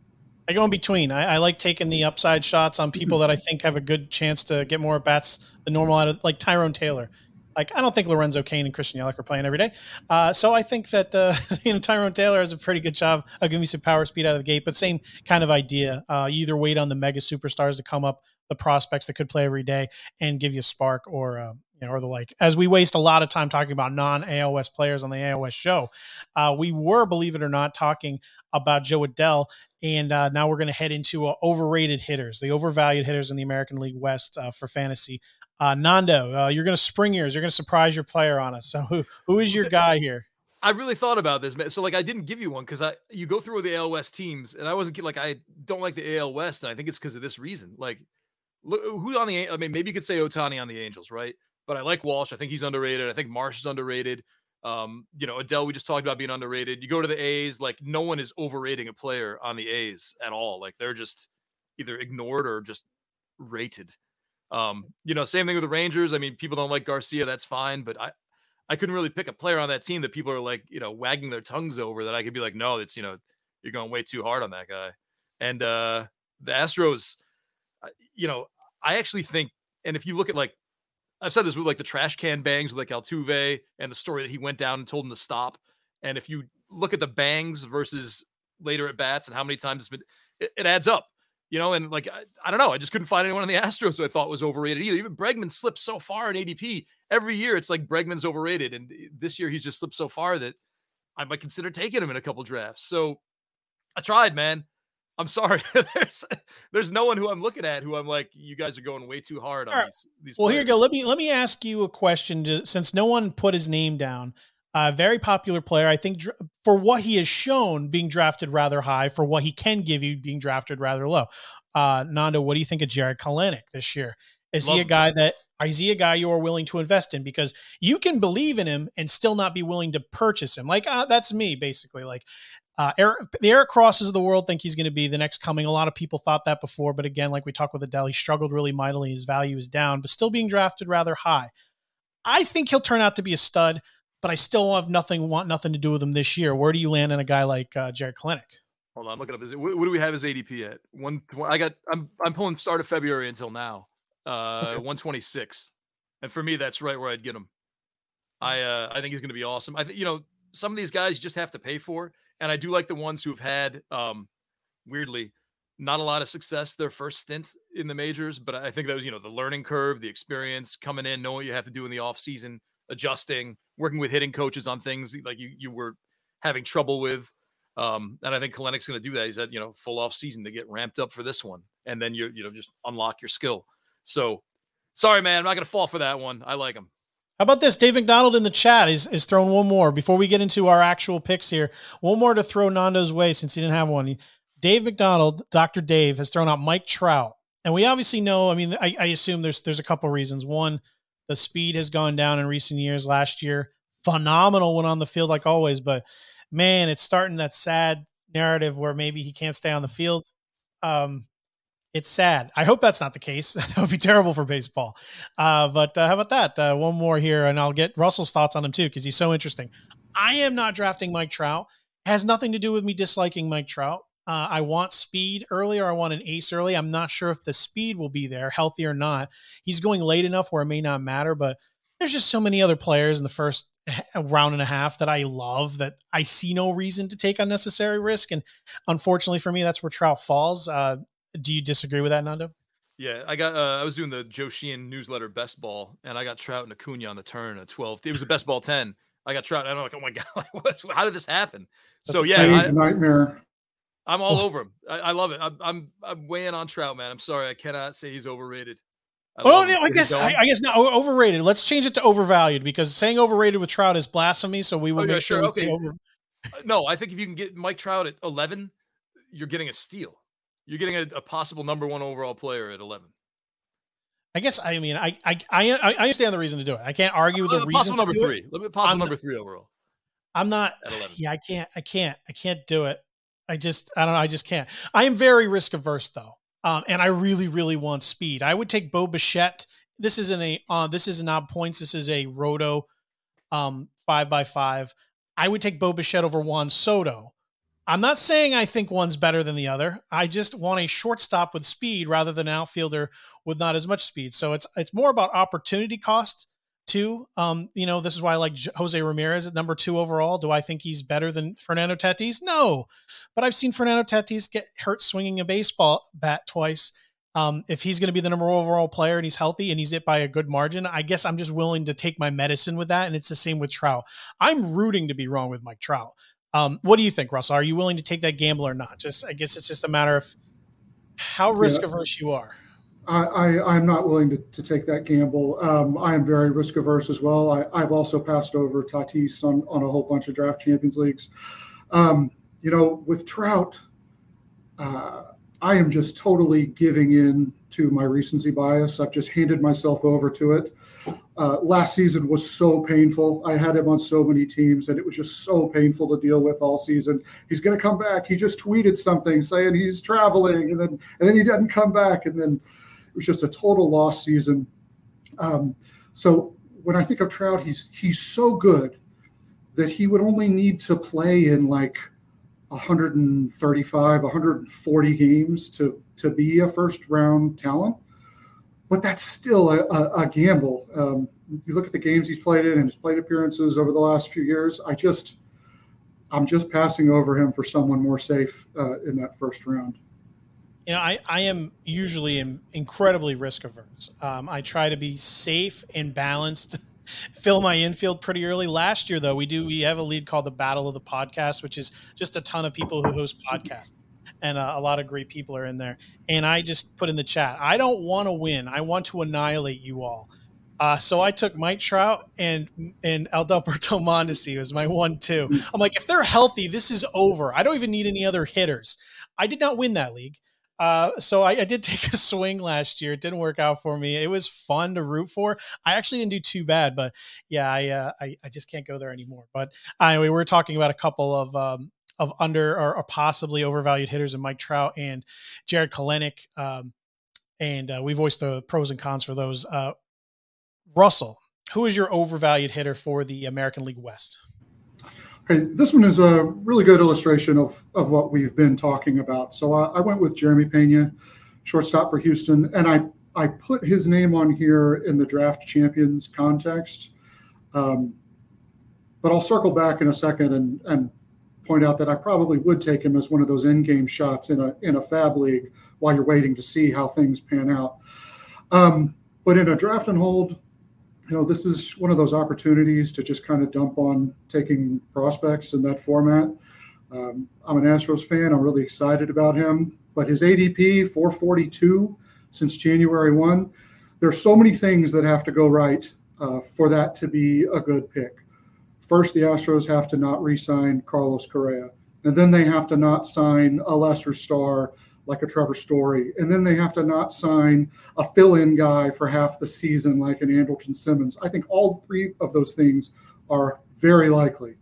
I go in between. I, I like taking the upside shots on people that I think have a good chance to get more bats than normal out of, like Tyrone Taylor. Like, I don't think Lorenzo Cain and Christian Yelich are playing every day. Uh, so I think that, uh, you know, Tyrone Taylor has a pretty good job of giving me some power speed out of the gate, but same kind of idea. Uh, you either wait on the mega superstars to come up, the prospects that could play every day and give you a spark, or, uh, you know, or the like. As we waste a lot of time talking about non-A O S players on the A O S show, uh, we were, believe it or not, talking about Jo Adell. And uh, now we're going to head into uh, overrated hitters, the overvalued hitters in the American League West uh, for fantasy. Uh, Nando, uh, you're going to spring yours. You're going to surprise your player on us. So who who is your guy here? I really thought about this, man. So like, I didn't give you one because I you go through the A L West teams, and I wasn't like I don't like the A L West, and I think it's because of this reason. Like, look who on the I mean, maybe you could say Ohtani on the Angels, right? But I like Walsh. I think he's underrated. I think Marsh is underrated. Um, you know, Adell, we just talked about being underrated. You go to the A's, like no one is overrating a player on the A's at all. Like they're just either ignored or just rated. Um, you know, same thing with the Rangers. I mean, people don't like Garcia. That's fine. But I, I couldn't really pick a player on that team that people are like, you know, wagging their tongues over that I could be like, no, it's, you know, you're going way too hard on that guy. And uh, the Astros, you know, I actually think, and if you look at like, I've said this with like the trash can bangs with like Altuve and the story that he went down and told him to stop. And if you look at the bangs versus later at bats and how many times it's been, it, it adds up, you know, and like, I, I don't know. I just couldn't find anyone on the Astros who I thought was overrated either. Even Bregman slipped so far in A D P every year. It's like Bregman's overrated. And this year he's just slipped so far that I might consider taking him in a couple drafts. So I tried, man. I'm sorry. there's there's no one who I'm looking at who I'm like, you guys are going way too hard on right. these, these Well, players. here you go. Let me let me ask you a question to, since no one put his name down. A uh, very popular player, I think, dr- for what he has shown, being drafted rather high, for what he can give you, being drafted rather low. Uh, Nando, what do you think of Jared Kelenic this year? Is Love he a guy him. that is he a guy you are willing to invest in? Because you can believe in him and still not be willing to purchase him. Like uh, that's me, basically. Like uh, Eric, the Eric Crosses of the world think he's going to be the next coming. A lot of people thought that before, but again, like we talked with Adell, he struggled really mightily. His value is down, but still being drafted rather high. I think he'll turn out to be a stud, but I still have nothing, want nothing to do with him this year. Where do you land on a guy like uh, Jared Kelenic? Hold on, I'm looking up his. What, what do we have his A D P at? One. I got. I'm. I'm pulling start of February until now. Uh, okay. one twenty-six, and for me, that's right where I'd get him. I. Uh, I think he's going to be awesome. I think you know some of these guys you just have to pay for, and I do like the ones who've had, um, weirdly, not a lot of success their first stint in the majors. But I think that was you know the learning curve, the experience coming in, knowing what you have to do in the off season, adjusting, working with hitting coaches on things like you you were having trouble with. Um, and I think Kelenic's going to do that. He's had, you know, full off season to get ramped up for this one. And then you you know, just unlock your skill. So sorry, man, I'm not going to fall for that one. I like him. How about this? Dave McDonald in the chat is, is throwing one more before we get into our actual picks here. One more to throw Nando's way since he didn't have one. He, Dave McDonald, Doctor Dave, has thrown out Mike Trout. And we obviously know, I mean, I, I assume there's, there's a couple reasons. One, the speed has gone down in recent years. Last year, phenomenal when on the field like always, but man, it's starting that sad narrative where maybe he can't stay on the field. Um, it's sad. I hope that's not the case. That would be terrible for baseball. Uh, but uh, how about that? Uh, one more here, and I'll get Russell's thoughts on him too, because he's so interesting. I am not drafting Mike Trout. It has nothing to do with me disliking Mike Trout. Uh, I want speed early, or I want an ace early. I'm not sure if the speed will be there, healthy or not. He's going late enough where it may not matter, but there's just so many other players in the first a round and a half that I love that I see no reason to take unnecessary risk. And unfortunately for me, that's where Trout falls. Uh, do you disagree with that, Nando? Yeah, I got, uh, I was doing the Joe Sheehan newsletter best ball, and I got Trout and Acuna on the turn at twelve. It was the best ball ten. I got Trout, and I'm like, oh my God, like, what, how did this happen? That's so yeah, I, nightmare. I'm all over him. I, I love it. I'm, I'm, I'm weighing on Trout, man. I'm sorry. I cannot say he's overrated. I oh, no, I guess I, I guess not overrated. Let's change it to overvalued, because saying overrated with Trout is blasphemy. So we will oh, yeah, make sure. sure. We okay. over- no, I think if you can get Mike Trout at eleven, you're getting a steal. You're getting a, a possible number one overall player at eleven. I guess I mean I I I, I understand the reason to do it. I can't argue with uh, the reason. Possible number three. Let me possible I'm number three overall. I'm not. At eleven. Yeah, I can't. I can't. I can't do it. I just, I don't know. I just can't. I am very risk averse though. Um, and I really, really want speed. I would take Bo Bichette. This isn't a, uh, this isn't odd points. This is a roto um, five by five. I would take Bo Bichette over Juan Soto. I'm not saying I think one's better than the other. I just want a shortstop with speed rather than an outfielder with not as much speed. So it's it's more about opportunity cost too. Um, you know, this is why I like Jose Ramirez at number two overall. Do I think he's better than Fernando Tatis? No, but I've seen Fernando Tatis get hurt swinging a baseball bat twice. Um, if he's going to be the number one overall player and he's healthy and he's hit by a good margin, I guess I'm just willing to take my medicine with that. And it's the same with Trout. I'm rooting to be wrong with Mike Trout. Um, what do you think, Russell? Are you willing to take that gamble or not? Just, I guess it's just a matter of how risk averse yeah. you are. I, I, I'm not willing to, to take that gamble. Um, I am very risk averse as well. I, I've also passed over Tatis on, on a whole bunch of draft champions leagues. Um, you know, with Trout, uh, I am just totally giving in to my recency bias. I've just handed myself over to it. Uh, last season was so painful. I had him on so many teams, and it was just so painful to deal with all season. He's going to come back. He just tweeted something saying he's traveling, and then and then he doesn't come back, and then it was just a total lost season. Um, so when I think of Trout, he's he's so good that he would only need to play in like one thirty-five, one forty games to to be a first round talent. But that's still a, a, a gamble. Um, you look at the games he's played in and his plate appearances over the last few years. I just, I'm just passing over him for someone more safe uh, in that first round. You know, I, I am usually am incredibly risk averse. Um, I try to be safe and balanced, fill my infield pretty early. Last year, though, we do we have a league called the Battle of the Podcast, which is just a ton of people who host podcasts. And uh, a lot of great people are in there. And I just put in the chat, I don't want to win. I want to annihilate you all. Uh, so I took Mike Trout and and Alberto Mondesi was my one two. I'm like, if they're healthy, this is over. I don't even need any other hitters. I did not win that league. Uh, so I, I did take a swing last year. It didn't work out for me. It was fun to root for. I actually didn't do too bad, but yeah, I uh, I, I just can't go there anymore. But anyway, we're talking about a couple of um, of under or, or possibly overvalued hitters in Mike Trout and Jared Kelenic. Um, and uh, we voiced the pros and cons for those. Uh, Russell, who is your overvalued hitter for the American League West? Okay, this one is a really good illustration of, of what we've been talking about. So I, I went with Jeremy Pena, shortstop for Houston, and I, I put his name on here in the draft champions context. Um, but I'll circle back in a second and, and point out that I probably would take him as one of those in-game shots in a in a fab league while you're waiting to see how things pan out. Um, but in a draft and hold, you know, this is one of those opportunities to just kind of dump on taking prospects in that format. Um, I'm an Astros fan. I'm really excited about him. But his A D P, four forty-two since January first, there's so many things that have to go right uh, for that to be a good pick. First, the Astros have to not re-sign Carlos Correa. And then they have to not sign a lesser star like a Trevor Story. And then they have to not sign a fill-in guy for half the season like an Andrelton Simmons. I think all three of those things are very likely.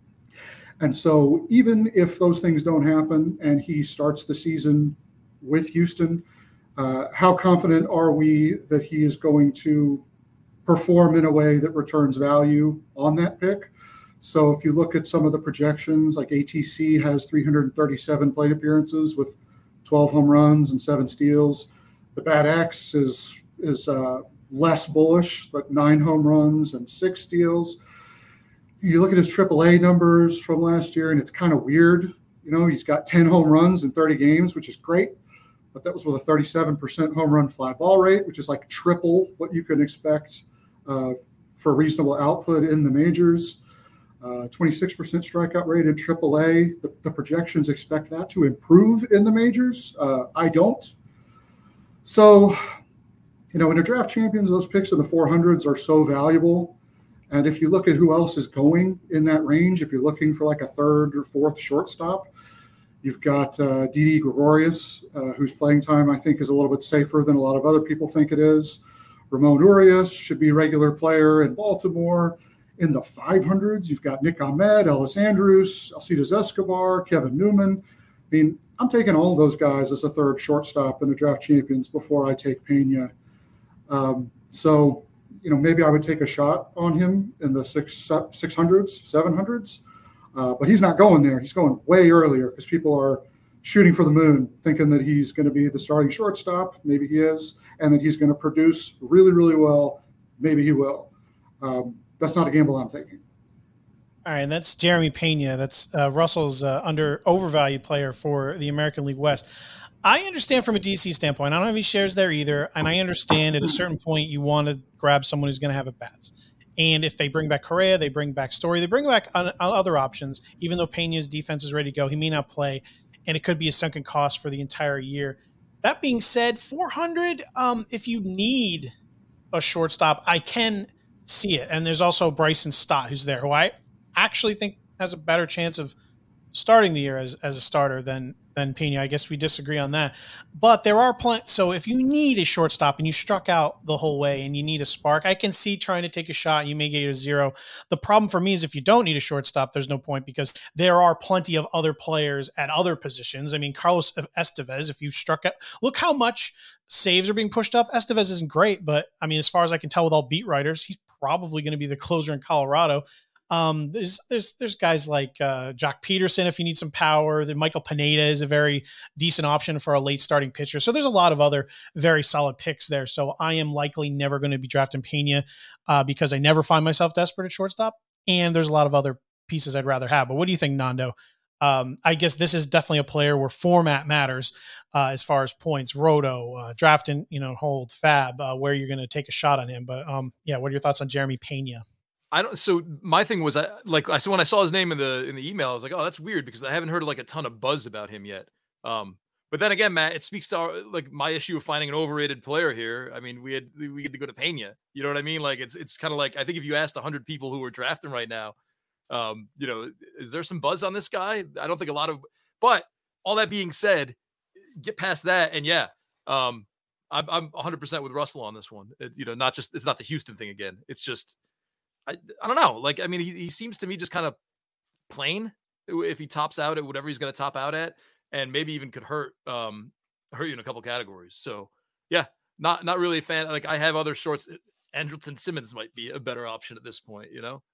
And so even if those things don't happen and he starts the season with Houston, uh, how confident are we that he is going to perform in a way that returns value on that pick? So if you look at some of the projections, like A T C has three hundred thirty-seven plate appearances with twelve home runs and seven steals. The Bat X is is uh, less bullish, but nine home runs and six steals. You look at his triple A numbers from last year, and it's kind of weird. You know, he's got ten home runs in thirty games, which is great, but that was with a thirty-seven percent home run fly ball rate, which is like triple what you can expect uh, for reasonable output in the majors. Uh, twenty-six percent strikeout rate in triple A. The, the projections expect that to improve in the majors. Uh, I don't. So, you know, in a draft champions, those picks in the four hundreds are so valuable. And if you look at who else is going in that range, if you're looking for like a third or fourth shortstop, you've got uh, Didi Gregorius, uh, whose playing time I think is a little bit safer than a lot of other people think it is. Ramon Urias should be a regular player in Baltimore. In the five hundreds, you've got Nick Ahmed, Ellis Andrus, Alcides Escobar, Kevin Newman. I mean, I'm taking all those guys as a third shortstop in the draft champions before I take Pena. Um, so, you know, maybe I would take a shot on him in the six, six hundreds, seven hundreds, uh, but he's not going there. He's going way earlier because people are shooting for the moon, thinking that he's going to be the starting shortstop. Maybe he is, and that he's going to produce really, really well. Maybe he will. Um, that's not a gamble I'm taking. All right, and that's Jeremy Pena. That's uh, Russell's uh, under overvalued player for the American League West. I understand from a D C standpoint. I don't have any shares there either, and I understand at a certain point you want to grab someone who's going to have at bats. And if they bring back Correa, they bring back Story, they bring back other options. Even though Pena's defense is ready to go, he may not play, and it could be a sunken cost for the entire year. That being said, four hundred. Um, if you need a shortstop, I can see it. And there's also Bryson Stott who's there, who I actually think has a better chance of starting the year as, as a starter than than Pena. I guess we disagree on that. But there are plenty. So if you need a shortstop and you struck out the whole way and you need a spark, I can see trying to take a shot. You may get a zero. The problem for me is if you don't need a shortstop, there's no point because there are plenty of other players at other positions. I mean, Carlos Estevez, if you struck out, look how much saves are being pushed up. Estevez isn't great, but I mean, as far as I can tell with all beat writers, he's probably going to be the closer in Colorado. Um, there's there's there's guys like uh, Jock Peterson if you need some power. The Michael Pineda is a very decent option for a late starting pitcher. So there's a lot of other very solid picks there. So I am likely never going to be drafting Pena uh, because I never find myself desperate at shortstop. And there's a lot of other pieces I'd rather have. But what do you think, Nando? Um, I guess this is definitely a player where format matters uh, as far as points, roto, uh, drafting, you know, hold, fab, uh, where you're going to take a shot on him. But um, yeah, what are your thoughts on Jeremy Pena? I don't. So my thing was, I like I saw when I saw his name in the in the email, I was like, oh, that's weird because I haven't heard like a ton of buzz about him yet. Um, but then again, Matt, it speaks to our, like my issue of finding an overrated player here. I mean, we had we had to go to Pena. You know what I mean? Like it's it's kind of like I think if you asked a hundred people who were drafting right now, um, you know, is there some buzz on this guy? I don't think a lot of. But all that being said, get past that, and yeah, um, I'm I'm one hundred percent with Russell on this one. It, you know, not just it's not the Houston thing again. It's just. I, I don't know. Like, I mean, he, he seems to me just kind of plain if he tops out at whatever he's going to top out at, and maybe even could hurt, um, hurt you in a couple categories. So yeah, not, not really a fan. Like I have other shorts. Andrelton Simmons might be a better option at this point, you know?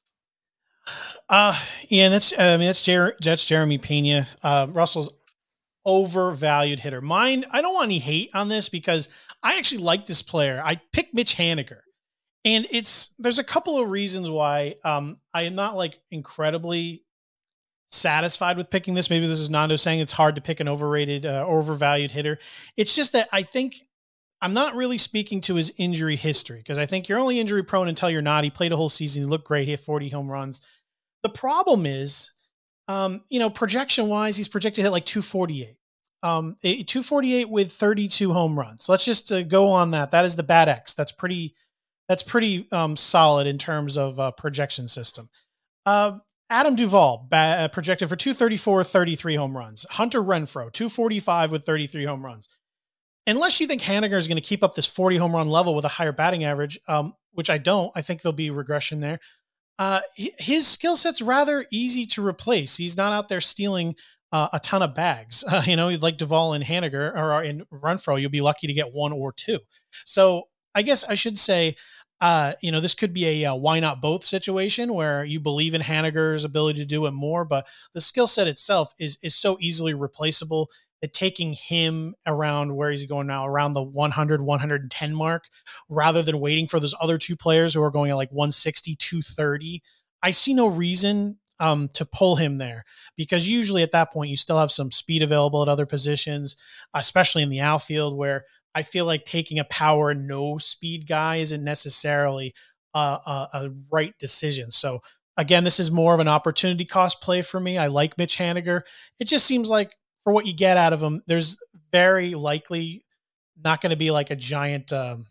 Uh, yeah, that's, I mean, that's, Jer- that's Jeremy Pena, uh, Russell's overvalued hitter. Mine, I don't want any hate on this because I actually like this player. I picked Mitch Haniger. And it's, there's a couple of reasons why um, I am not like incredibly satisfied with picking this. Maybe this is Nando saying it's hard to pick an overrated uh, or overvalued hitter. It's just that I think I'm not really speaking to his injury history because I think you're only injury prone until you're not. He played a whole season. He looked great. He had forty home runs. The problem is, um, you know, projection wise, he's projected to hit like two forty-eight. Um, two forty-eight with thirty-two home runs. Let's just uh, go on that. That is the bad X. That's pretty That's pretty um, solid in terms of uh, projection system. Uh, Adam Duvall ba- projected for two thirty-four, thirty-three home runs. Hunter Renfroe, two forty-five with thirty-three home runs. Unless you think Haniger is going to keep up this forty home run level with a higher batting average, um, which I don't, I think there'll be regression there. Uh, his skill set's rather easy to replace. He's not out there stealing uh, a ton of bags. Uh, you know, like Duvall and Haniger or in Renfroe, you'll be lucky to get one or two. So I guess I should say, uh, you know, this could be a uh, why not both situation where you believe in Haniger's ability to do it more, but the skill set itself is is so easily replaceable that taking him around where he's going now, around the one hundred, one ten mark, rather than waiting for those other two players who are going at like one sixty, two thirty, I see no reason um, to pull him there because usually at that point you still have some speed available at other positions, especially in the outfield where I feel like taking a power, no speed guy isn't necessarily uh, a, a right decision. So again, this is more of an opportunity cost play for me. I like Mitch Haniger. It just seems like for what you get out of him, there's very likely not going to be like a giant, um,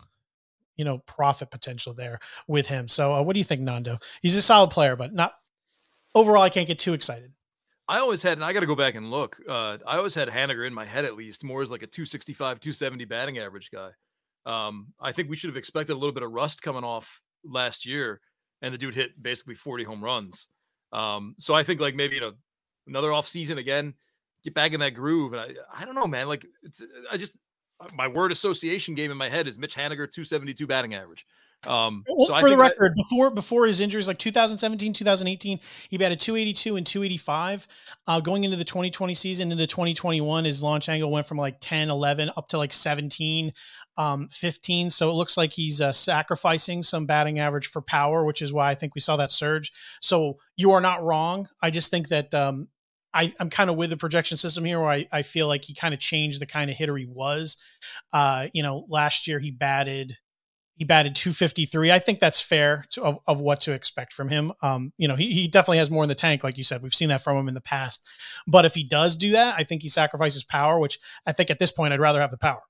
you know, profit potential there with him. So uh, what do you think, Nando? He's a solid player, but not overall. I can't get too excited. I always had, and I got to go back and look. Uh, I always had Haniger in my head at least more as like a two sixty-five, two seventy batting average guy. Um, I think we should have expected a little bit of rust coming off last year, and the dude hit basically forty home runs. Um, so I think like maybe you know another off season again, get back in that groove. And I, I don't know, man. Like it's, I just, my word association game in my head is Mitch Haniger, two seventy-two batting average. Um, well, so for I the record, I, before before his injuries, like two thousand seventeen, two thousand eighteen, he batted two eighty-two and two eighty-five. Uh, going into the twenty twenty season, into twenty twenty-one, his launch angle went from like ten, eleven up to like seventeen, um, fifteen. So it looks like he's uh, sacrificing some batting average for power, which is why I think we saw that surge. So you are not wrong. I just think that um, I, I'm kind of with the projection system here, where I, I feel like he kind of changed the kind of hitter he was. Uh, you know, last year he batted. He batted two fifty-three. I think that's fair to, of, of what to expect from him. Um, you know, he, he definitely has more in the tank. Like you said, we've seen that from him in the past, but if he does do that, I think he sacrifices power, which I think at this point, I'd rather have the power.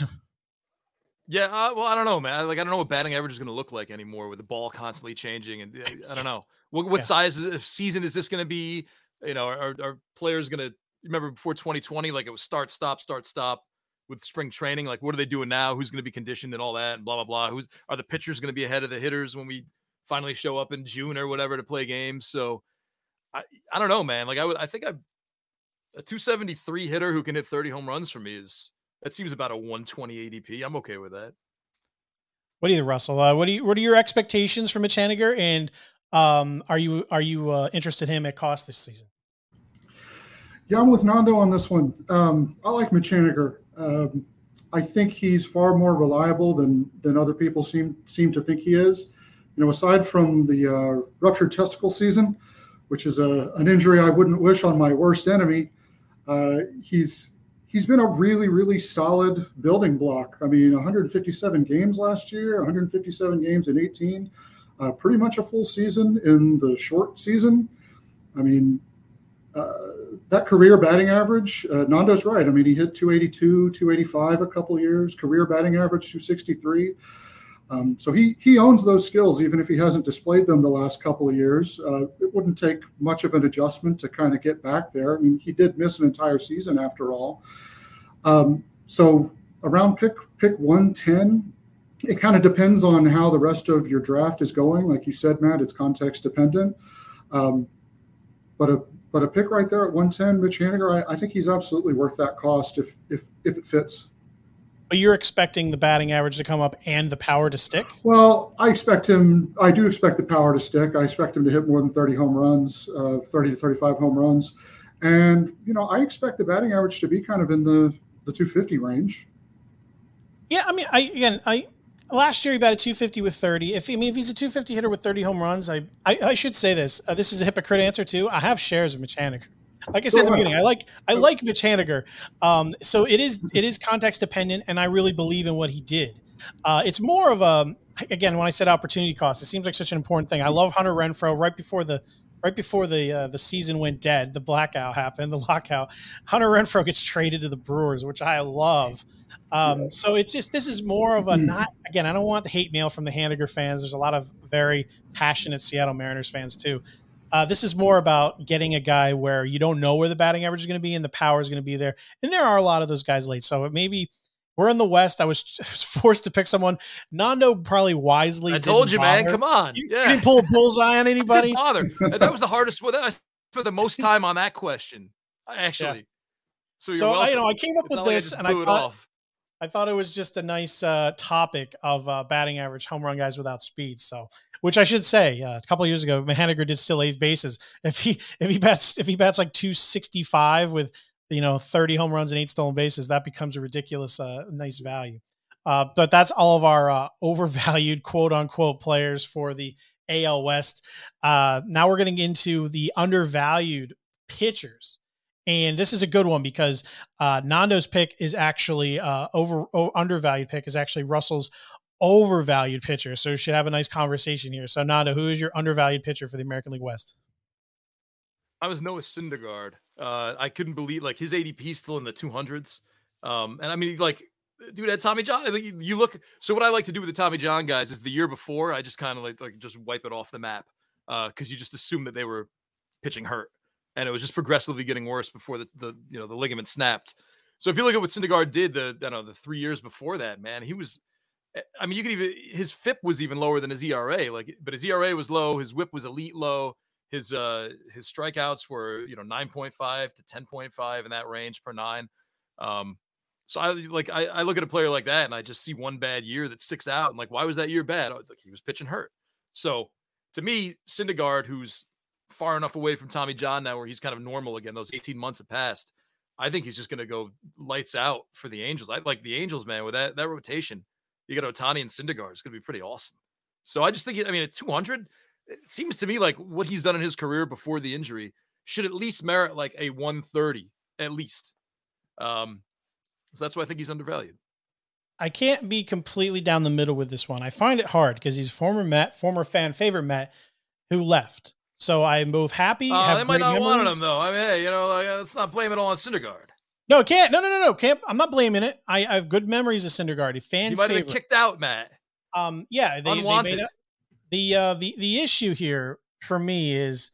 yeah. Uh, well, I don't know, man. Like, I don't know what batting average is going to look like anymore with the ball constantly changing. And I don't know what, what yeah. size is, season is this going to be? You know, are, are players going to remember before twenty twenty, like it was start, stop, start, stop. With spring training, like what are they doing now? Who's going to be conditioned and all that and blah, blah, blah. Who's are the pitchers going to be ahead of the hitters when we finally show up in June or whatever to play games? So I, I don't know, man. Like I would, I think I a two seventy-three hitter who can hit thirty home runs for me is, that seems about a one twenty A D P. I'm okay with that. What do you, Russell? Uh, what do you, what are your expectations for Mitch Haniger? And um, are you, are you uh, interested in him at cost this season? Yeah, I'm with Nando on this one. Um, I like Mitch Haniger. Um, I think he's far more reliable than than other people seem seem to think he is. You know, aside from the uh, ruptured testicle season, which is a an injury I wouldn't wish on my worst enemy, uh, he's he's been a really really solid building block. I mean, one hundred fifty-seven games last year, one hundred fifty-seven games in eighteen, uh, pretty much a full season in the short season. I mean. Uh, that career batting average, uh, Nando's right. I mean, he hit two eighty-two, two eighty-five a couple of years, career batting average two sixty-three. Um, so he he owns those skills, even if he hasn't displayed them the last couple of years. Uh, it wouldn't take much of an adjustment to kind of get back there. I mean, he did miss an entire season after all. Um, so around pick pick one ten, it kind of depends on how the rest of your draft is going. Like you said, Matt, it's context dependent. Um, but a But a pick right there at one ten, Mitch Haniger, I, I think he's absolutely worth that cost if if if it fits. But you're expecting the batting average to come up and the power to stick? Well, I expect him. I do expect the power to stick. I expect him to hit more than thirty home runs, uh, thirty to thirty-five home runs, and you know I expect the batting average to be kind of in the the two fifty range. Yeah, I mean, I again, I. Last year he batted two fifty with thirty. If I mean if he's a two fifty hitter with thirty home runs, I I, I should say this. Uh, this is a hypocrite answer too. I have shares of Mitch Haniger. Like I said at the beginning, I like I like Mitch Haniger. Um, so it is it is context dependent, and I really believe in what he did. Uh, it's more of a again when I said opportunity cost, it seems like such an important thing. I love Hunter Renfroe. Right before the right before the uh, the season went dead, the blackout happened, the lockout. Hunter Renfroe gets traded to the Brewers, which I love. Um, so it's just, this is more of a not, again, I don't want the hate mail from the Haniger fans. There's a lot of very passionate Seattle Mariners fans too. Uh, this is more about getting a guy where you don't know where the batting average is going to be and the power is going to be there. And there are a lot of those guys late. So maybe we're in the West. I was forced to pick someone. Nando probably wisely. I told you, bother. man. Come on. You, yeah. you didn't pull a bullseye on anybody. Bother. That was the hardest. Well, I spent the most time on that question, actually. Yeah. So, you're so I, you know, I welcome. came up It's with not this like and I I just blew it thought, off. I thought it was just a nice uh, topic of uh, batting average home run guys without speed. So, which I should say, uh, a couple of years ago, Haniger did still eight bases. If he if he bats if he bats like two sixty-five with you know thirty home runs and eight stolen bases, that becomes a ridiculous uh, nice value. Uh, but that's all of our uh, overvalued quote unquote players for the A L West. Uh, now we're getting into the undervalued pitchers. And this is a good one because uh, Nando's pick is actually uh, over oh, undervalued pick is actually Russell's overvalued pitcher. So we should have a nice conversation here. So Nando, who is your undervalued pitcher for the American League West? I was Noah Syndergaard. Uh, I couldn't believe like his A D P is still in the two hundreds. Um, and I mean, like, dude, that Tommy John, like, you look. So what I like to do with the Tommy John guys is the year before, I just kind of like, like just wipe it off the map because uh, you just assume that they were pitching hurt. And it was just progressively getting worse before the, the you know the ligament snapped. So if you look at what Syndergaard did the I don't know the three years before that, man, he was. I mean, you could even his F I P was even lower than his E R A. Like, but his E R A was low, his WHIP was elite low. His uh his strikeouts were, you know, nine point five to ten point five in that range per nine. Um, so I like I, I look at a player like that and I just see one bad year that sticks out. And like, why was that year bad? Oh, like he was pitching hurt. So to me, Syndergaard, who's far enough away from Tommy John now where he's kind of normal again, those eighteen months have passed. I think he's just going to go lights out for the Angels. I like the Angels, man, with that that rotation. You got Ohtani and Syndergaard. It's going to be pretty awesome. So I just think, I mean, at two hundred, it seems to me like what he's done in his career before the injury should at least merit like a one thirty at least. Um, so that's why I think he's undervalued. I can't be completely down the middle with this one. I find it hard because he's a former Met, former fan favorite Met who left. So I'm both happy. Uh, have they might not memories. want him though. I mean, hey, you know, like, let's not blame it all on Syndergaard. No, can't. No, no, no, no. Can't. I'm not blaming it. I, I have good memories of Syndergaard. A fan He might favorite. have been kicked out, Matt. Um, yeah, they, Unwanted. they made a, the uh, the the issue here for me is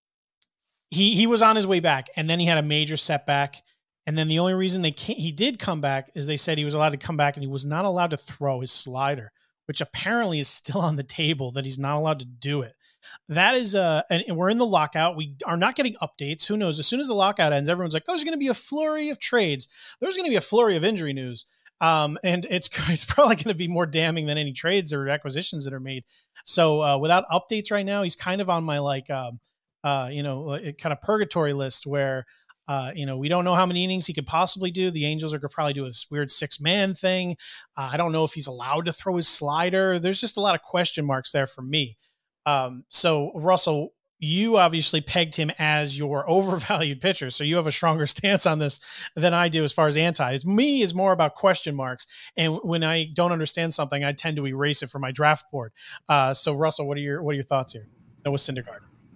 he he was on his way back, and then he had a major setback, and then the only reason they can't, he did come back is they said he was allowed to come back, and he was not allowed to throw his slider, which apparently is still on the table that he's not allowed to do it. That is, uh, and we're in the lockout. We are not getting updates. Who knows? As soon as the lockout ends, everyone's like, "Oh, there's going to be a flurry of trades. There's going to be a flurry of injury news." Um, and it's it's probably going to be more damning than any trades or acquisitions that are made. So uh, without updates right now, he's kind of on my like, um, uh, you know, kind of purgatory list where, uh, you know, we don't know how many innings he could possibly do. The Angels are going to probably do this weird six man thing. Uh, I don't know if he's allowed to throw his slider. There's just a lot of question marks there for me. Um, so Russell, you obviously pegged him as your overvalued pitcher. So you have a stronger stance on this than I do as far as anti. Me is more about question marks. And when I don't understand something, I tend to erase it from my draft board. Uh, so Russell, what are your, what are your thoughts here? Noah Syndergaard.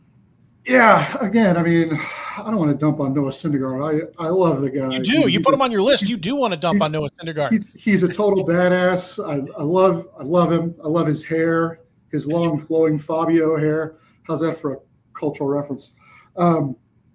Yeah, again, I mean, I don't want to dump on Noah Syndergaard. I, I love the guy. You do. You he's put a, him on your list. You do want to dump he's- on Noah Syndergaard. He's, he's a total badass. I, I love I love him. I love his hair, his long flowing Fabio hair. How's that for a cultural reference? Um,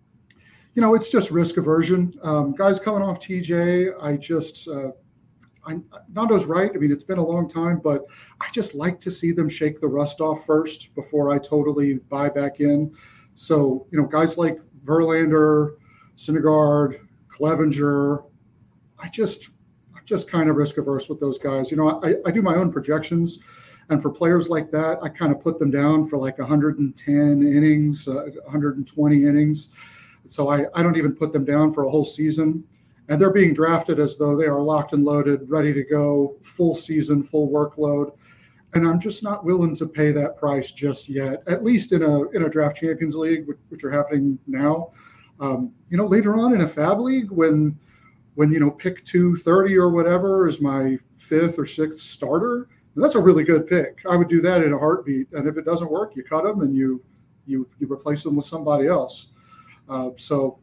you know, it's just risk aversion. Um, guys coming off T J, I just uh, I, Nando's right. I mean, it's been a long time, but I just like to see them shake the rust off first before I totally buy back in. So, you know, guys like Verlander, Syndergaard, Clevenger, I just, I'm just kind of risk averse with those guys. You know, I, I do my own projections, and for players like that, I kind of put them down for like one hundred ten innings, uh, one hundred twenty innings. So I, I don't even put them down for a whole season. And they're being drafted as though they are locked and loaded, ready to go, full season, full workload. And I'm just not willing to pay that price just yet, at least in a in a draft Champions League, which, which are happening now. Um, you know, later on in a Fab League, when, when you know, pick two thirty or whatever is my fifth or sixth starter, that's a really good pick. I would do that in a heartbeat. And if it doesn't work, you cut them and you you, you replace them with somebody else. Uh, so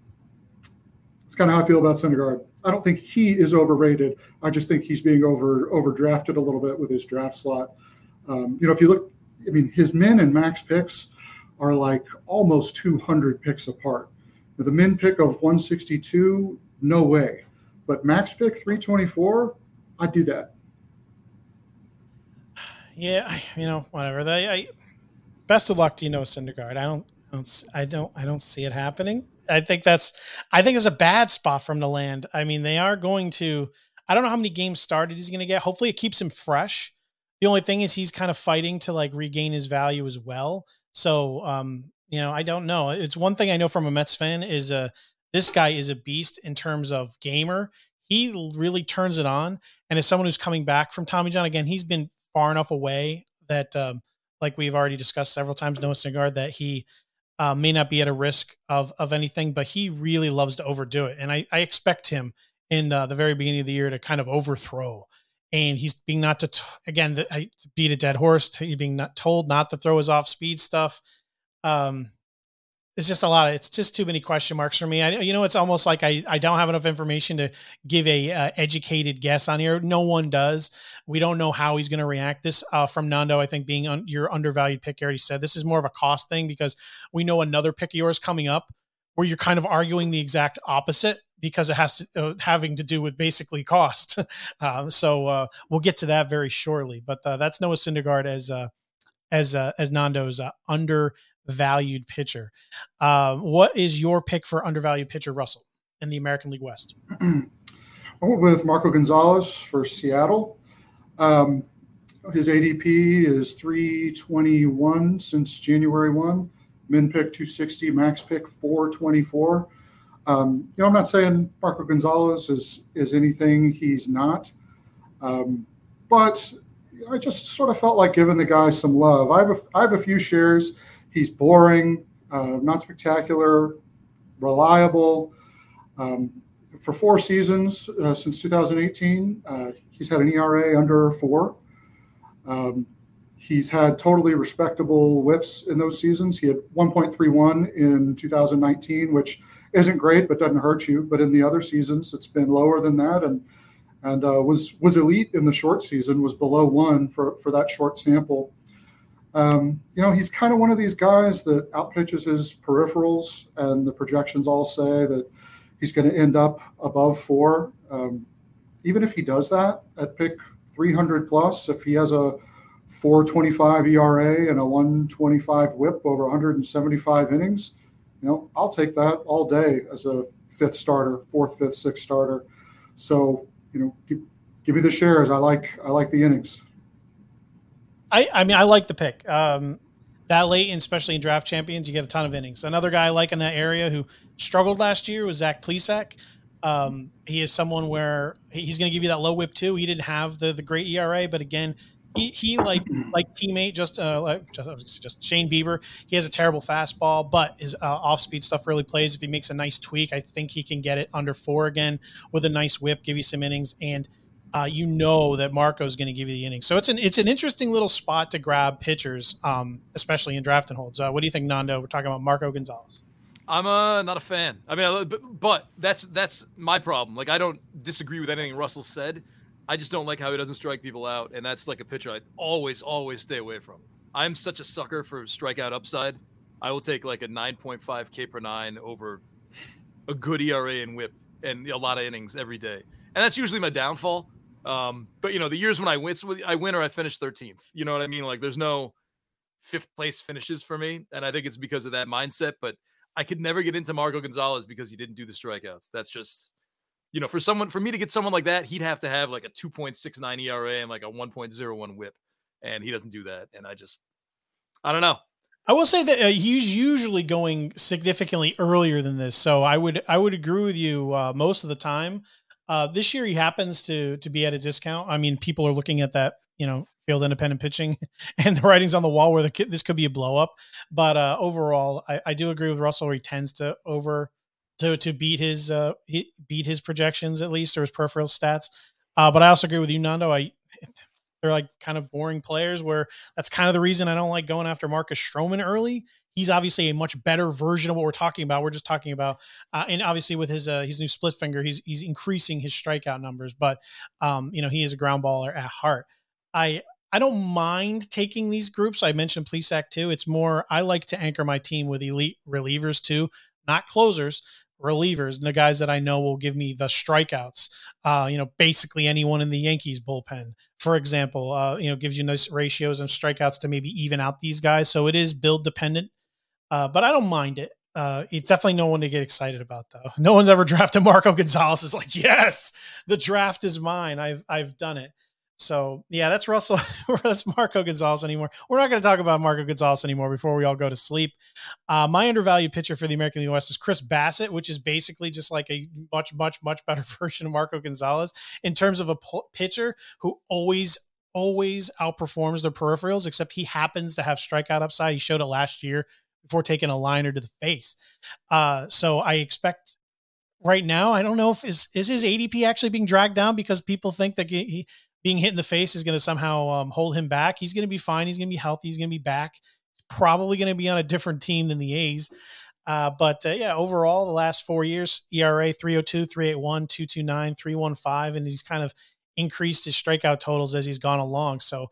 that's kind of how I feel about Syndergaard. I don't think he is overrated. I just think he's being over overdrafted a little bit with his draft slot. Um, you know, if you look, I mean, his min and max picks are like almost two hundred picks apart. The min pick of one sixty-two, no way. But max pick three twenty-four, I'd do that. Yeah, you know, whatever. They, I, best of luck to you, Noah Syndergaard. I don't, I don't, I don't, I don't see it happening. I think that's, I think it's a bad spot for him to land. I mean, they are going to, I don't know how many games started he's going to get. Hopefully it keeps him fresh. The only thing is he's kind of fighting to like regain his value as well. So, um, you know, I don't know. It's one thing I know from a Mets fan is uh, this guy is a beast in terms of gamer. He really turns it on. And as someone who's coming back from Tommy John, again, he's been far enough away that, um, like we've already discussed several times, Noah Syndergaard, that he, Uh, may not be at a risk of of anything, but he really loves to overdo it. And I, I expect him in uh, the very beginning of the year to kind of overthrow. And he's being not to, t- again, the, I, to beat a dead horse, to, he's being not told not to throw his off speed stuff. Um, it's just a lot of, it's just too many question marks for me. I, you know, it's almost like I, I don't have enough information to give a uh, educated guess on here. No one does. We don't know how he's going to react. This uh, from Nando, I think being on your undervalued pick, you already said this is more of a cost thing because we know another pick of yours coming up where you're kind of arguing the exact opposite because it has to uh, having to do with basically cost. uh, so uh, we'll get to that very shortly, but uh, that's Noah Syndergaard as uh, as uh, as Nando's uh, under undervalued pitcher. Uh, what is your pick for undervalued pitcher, Russell, in the American League West? I went with Marco Gonzalez for Seattle. Um, his A D P is three twenty-one since January first. Min pick two sixty, max pick four twenty-four. Um, you know, I'm not saying Marco Gonzalez is is anything he's not, um, but I just sort of felt like giving the guy some love. I have a, I have a few shares. He's boring, uh, not spectacular, reliable. Um, for four seasons uh, since two thousand eighteen, uh, he's had an E R A under four. Um, he's had totally respectable whips in those seasons. He had one point three one in two thousand nineteen, which isn't great, but doesn't hurt you. But in the other seasons, it's been lower than that, and and uh, was was elite in the short season. Was below one for for that short sample. Um, you know, he's kind of one of these guys that outpitches his peripherals, and the projections all say that he's going to end up above four. Um, even if he does that at pick three hundred plus, if he has a four twenty-five E R A and a one twenty-five whip over one hundred seventy-five innings, you know, I'll take that all day as a fifth starter, fourth, fifth, sixth starter. So, you know, give, give me the shares. I like, I like the innings. I, I mean, I like the pick. Um, that late, and especially in draft champions, you get a ton of innings. Another guy I like in that area who struggled last year was Zach Plesac. Um, he is someone where he's going to give you that low whip too. He didn't have the the great E R A, but again, he, he like like teammate just uh like just, just Shane Bieber. He has a terrible fastball, but his uh, off speed stuff really plays. If he makes a nice tweak, I think he can get it under four again with a nice whip, give you some innings, and uh, you know that Marco's going to give you the innings. So it's an it's an interesting little spot to grab pitchers, um, especially in draft and holds. Uh, what do you think, Nando? We're talking about Marco Gonzalez. I'm uh, not a fan. I mean, but, but that's that's my problem. Like, I don't disagree with anything Russell said. I just don't like how he doesn't strike people out, and that's like a pitcher I always, always stay away from. I'm such a sucker for strikeout upside. I will take like a nine point five K per nine over a good E R A and whip and a lot of innings every day, and that's usually my downfall. Um, but you know, the years when I win, I win or I finish thirteenth. You know what I mean? Like, there's no fifth place finishes for me, and I think it's because of that mindset. But I could never get into Marco Gonzalez because he didn't do the strikeouts. That's just, you know, for someone, for me to get someone like that, he'd have to have like a two point six nine E R A and like a one point oh one whip. And he doesn't do that. And I just, I don't know. I will say that uh, he's usually going significantly earlier than this. So I would, I would agree with you uh, most of the time. Uh, this year he happens to, to be at a discount. I mean, people are looking at that, you know, field independent pitching and the writing's on the wall where the this could be a blow up. But uh, overall, I, I do agree with Russell where he tends to over to, to beat his, uh, he, beat his projections at least, or his peripheral stats. Uh, but I also agree with you, Nando. I, they're like kind of boring players where that's kind of the reason I don't like going after Marcus Stroman early. He's obviously a much better version of what we're talking about. We're just talking about, uh, and obviously with his uh, his new split finger, he's he's increasing his strikeout numbers. But um, you know, he is a ground baller at heart. I I don't mind taking these groups. I mentioned Plesac too. It's more I like to anchor my team with elite relievers too, not closers. Relievers, the guys that I know will give me the strikeouts. Uh, you know, basically anyone in the Yankees bullpen, for example, uh, you know, gives you nice ratios and strikeouts to maybe even out these guys. So it is build dependent, uh, but I don't mind it. Uh, it's definitely no one to get excited about, though. No one's ever drafted Marco Gonzalez. It's like, yes, the draft is mine. I've I've done it. So yeah, that's Russell. That's Marco Gonzalez anymore. We're not going to talk about Marco Gonzalez anymore before we all go to sleep. Uh, my undervalued pitcher for the American League West is Chris Bassett, which is basically just like a much, much, much better version of Marco Gonzalez in terms of a p- pitcher who always, always outperforms their peripherals, except he happens to have strikeout upside. He showed it last year before taking a liner to the face. Uh, so I expect right now, I don't know if is, is his A D P actually being dragged down because people think that he, being hit in the face is going to somehow um, hold him back. He's going to be fine. He's going to be healthy. He's going to be back. He's probably going to be on a different team than the A's. Uh, but uh, yeah, overall, the last four years, E R A three oh two, three eighty-one, two twenty-nine, three fifteen, and he's kind of increased his strikeout totals as he's gone along. So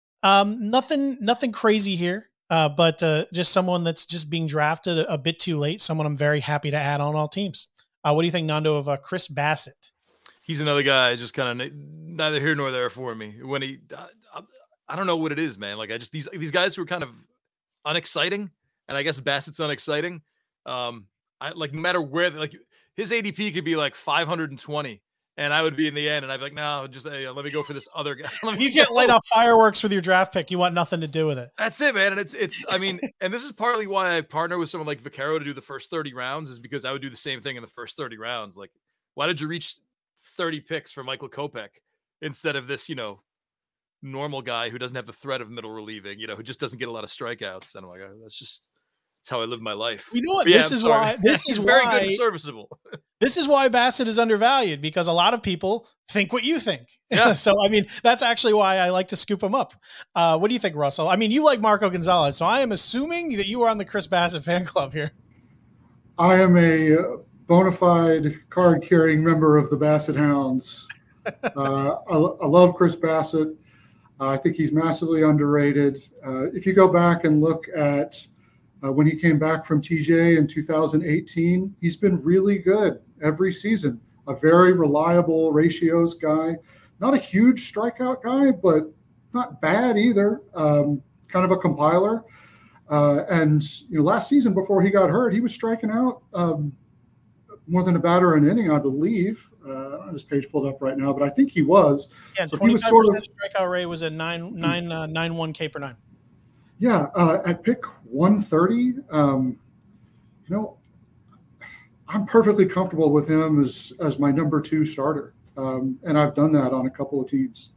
um, nothing, nothing crazy here, uh, but uh, just someone that's just being drafted a, a bit too late. Someone I'm very happy to add on all teams. Uh, what do you think, Nando, of uh, Chris Bassett? He's another guy just kind of neither here nor there for me. When he, I, I don't know what it is, man. Like I just these these guys who are kind of unexciting. and I guess Bassett's unexciting. Um, I like no matter where, like his A D P could be like five hundred twenty, and I would be in the end, and I'd be like, no, just hey, let me go for this other guy. If you get light off fireworks with your draft pick, you want nothing to do with it. That's it, man. And it's it's. I mean, and this is partly why I partner with someone like Vaccaro to do the first thirty rounds, is because I would do the same thing in the first thirty rounds. Like, why did you reach thirty picks for Michael Kopech instead of this, you know, normal guy who doesn't have the threat of middle relieving, you know, who just doesn't get a lot of strikeouts? And I'm like, oh, that's just. That's how I live my life. You know what? Yeah, this I'm is sorry. why this is very why, good and serviceable. This is why Bassett is undervalued, because a lot of people think what you think. Yeah. So, I mean, that's actually why I like to scoop him up. Uh, what do you think, Russell? I mean, you like Marco Gonzalez, so I am assuming that you are on the Chris Bassett fan club here. I am a bona fide card-carrying member of the Bassett Hounds. uh, I, I love Chris Bassett. Uh, I think he's massively underrated. Uh, if you go back and look at Uh, when he came back from T J in two thousand eighteen, he's been really good every season. A very reliable ratios guy. Not a huge strikeout guy, but not bad either. Um, kind of a compiler. Uh, and you know, last season before he got hurt, he was striking out um, more than a batter an inning, I believe. Uh, I don't have his page pulled up right now, but I think he was. Yeah, so he was sort of strikeout rate was at nine nine uh, nine one K per nine. Yeah, uh, at pick one thirty, um, you know, I'm perfectly comfortable with him as as my number two starter, um, and I've done that on a couple of teams.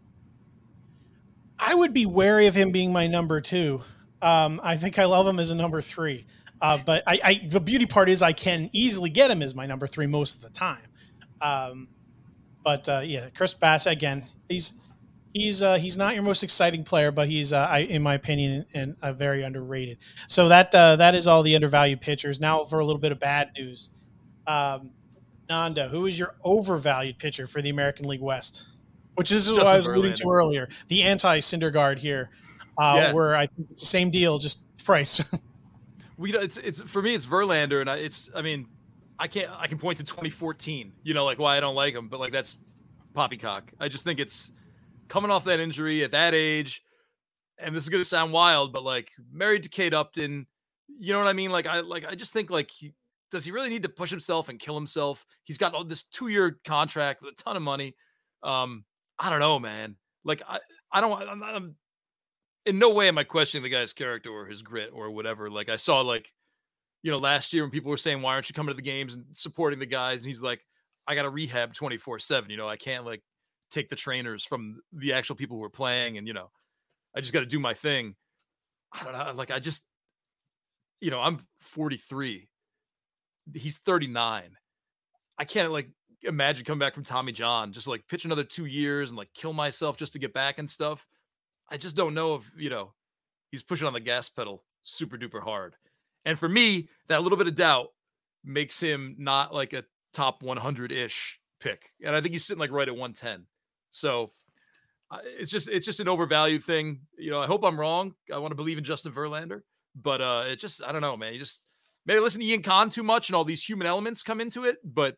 I would be wary of him being my number two. Um, I think I love him as a number three, uh, but I, I the beauty part is I can easily get him as my number three most of the time. Um, but uh, yeah, Chris Bassett again, he's. He's uh, he's not your most exciting player, but he's, uh, I, in my opinion, and uh, very underrated. So that uh, that is all the undervalued pitchers. Now for a little bit of bad news. Um, Nando, who is your overvalued pitcher for the American League West? Which is what I was alluding to earlier. The anti-Syndergaard here, uh, yeah. where I think it's the same deal, just price. we it's it's for me it's Verlander, and I, it's I mean I can't I can point to twenty fourteen. You know, like why I don't like him, but like that's poppycock. I just think it's. Coming off that injury at that age, and this is going to sound wild, but like married to Kate Upton, you know what I mean? Like, I, like, I just think like, he, does he really need to push himself and kill himself? He's got all this two year contract with a ton of money. Um, I don't know, man. Like, I, I don't, I'm, I'm in no way am I questioning the guy's character or his grit or whatever. Like I saw like, you know, last year when people were saying, why aren't you coming to the games and supporting the guys? And he's like, I got to rehab twenty-four seven. You know, I can't like, take the trainers from the actual people who are playing. And, you know, I just got to do my thing. I don't know. Like, I just, you know, I'm forty-three. He's thirty-nine. I can't like imagine coming back from Tommy John, just like pitch another two years and like kill myself just to get back and stuff. I just don't know if, you know, he's pushing on the gas pedal super duper hard. And for me, that little bit of doubt makes him not like a top one hundred ish pick. And I think he's sitting like right at one ten. So uh, it's just it's just an overvalued thing. You know, I hope I'm wrong. I want to believe in Justin Verlander, but uh, it just I don't know, man. You just maybe listen to Ian Khan too much, and all these human elements come into it. But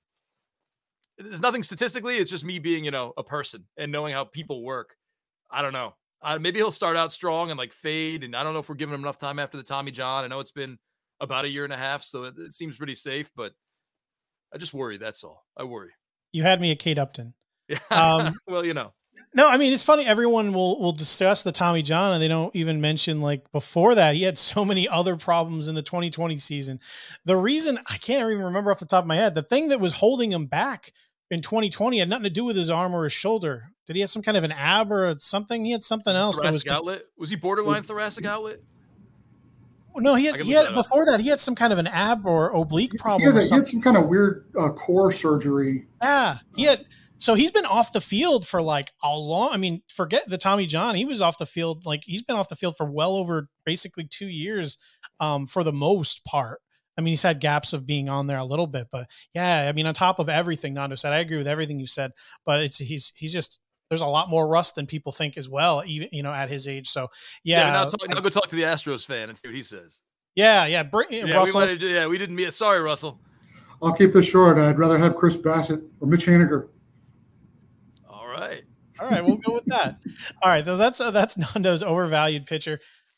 there's nothing statistically. It's just me being, you know, a person and knowing how people work. I don't know. Uh, maybe he'll start out strong and like fade. And I don't know if we're giving him enough time after the Tommy John. I know it's been about a year and a half, so it, it seems pretty safe. But I just worry. That's all. I worry. You had me at Kate Upton. Yeah. Um, well, you know. No, I mean, it's funny. Everyone will will discuss the Tommy John, and they don't even mention like before that he had so many other problems in the twenty twenty season. The reason I can't even remember off the top of my head, the thing that was holding him back in twenty twenty had nothing to do with his arm or his shoulder. Did he have some kind of an ab or something? He had something else. Thoracic that was, outlet? Was he borderline thoracic outlet? No, he had, he had before that, he had some kind of an ab or oblique problem. He had, or a, he had some kind of weird uh, core surgery. Yeah, he had. So he's been off the field for like a long, I mean, forget the Tommy John. He was off the field. Like he's been off the field for well over basically two years um, for the most part. I mean, he's had gaps of being on there a little bit, but yeah, I mean, on top of everything Nando said, I agree with everything you said, but it's, he's, he's just, there's a lot more rust than people think as well, even, you know, at his age. So yeah. yeah now, talk, now go talk to the Astros fan and see what he says. Yeah. Yeah. Bring, yeah, Russell. We wanted, yeah. We didn't meet. Sorry, Russell. I'll keep this short. I'd rather have Chris Bassett or Mitch Haniger. All right. All right. We'll go with that. All right. So that's, uh, that's Nando's overvalued pitcher.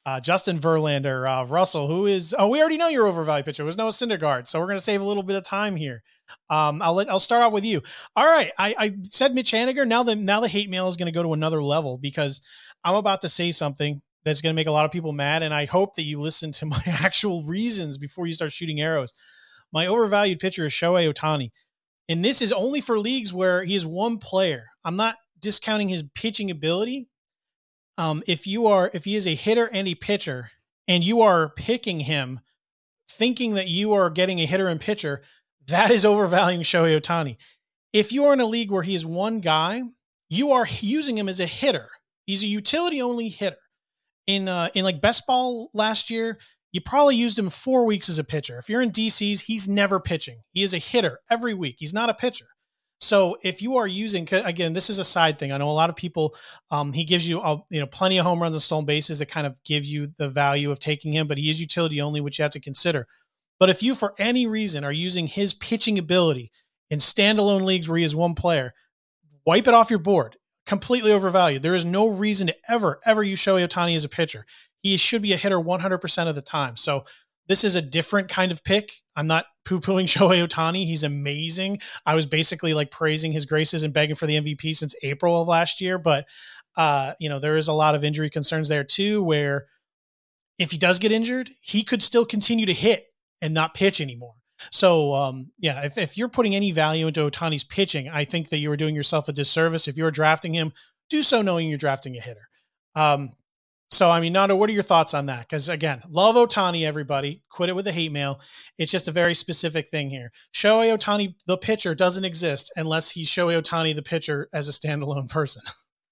Uh, Justin Verlander, uh, Russell, who is, oh, we already know your overvalued pitcher. It was Noah Syndergaard. So we're going to save a little bit of time here. Um, I'll let, I'll start off with you. All right. I, I said Mitch Haniger. Now the, now the hate mail is going to go to another level because I'm about to say something that's going to make a lot of people mad. And I hope that you listen to my actual reasons before you start shooting arrows. My overvalued pitcher is Shohei Ohtani. And this is only for leagues where he is one player. I'm not discounting his pitching ability. Um, if you are, if he is a hitter and a pitcher and you are picking him thinking that you are getting a hitter and pitcher, that is overvaluing Shohei Ohtani. If you are in a league where he is one guy, you are using him as a hitter. He's a utility only hitter. In, uh, in like best ball last year, you probably used him four weeks as a pitcher. If you're in D Cs, he's never pitching. He is a hitter every week. He's not a pitcher. So if you are using, again, this is a side thing. I know a lot of people, um, he gives you, uh, you know, plenty of home runs and stolen bases that kind of give you the value of taking him, but he is utility only, which you have to consider. But if you, for any reason, are using his pitching ability in standalone leagues where he is one player, wipe it off your board. Completely overvalued. There is no reason to ever, ever use Shohei Ohtani as a pitcher. He should be a hitter one hundred percent of the time. So this is a different kind of pick. I'm not poo-pooing Shohei Ohtani. He's amazing. I was basically like praising his graces and begging for the M V P since April of last year. But, uh, you know, there is a lot of injury concerns there too, where if he does get injured, he could still continue to hit and not pitch anymore. So, um, yeah, if, if you're putting any value into Ohtani's pitching, I think that you are doing yourself a disservice. If you're drafting him, do so knowing you're drafting a hitter. Um, So, I mean, Nando, what are your thoughts on that? Because, again, love Ohtani, everybody. Quit it with the hate mail. It's just a very specific thing here. Shohei Ohtani, the pitcher, doesn't exist unless he's Shohei Ohtani, the pitcher, as a standalone person.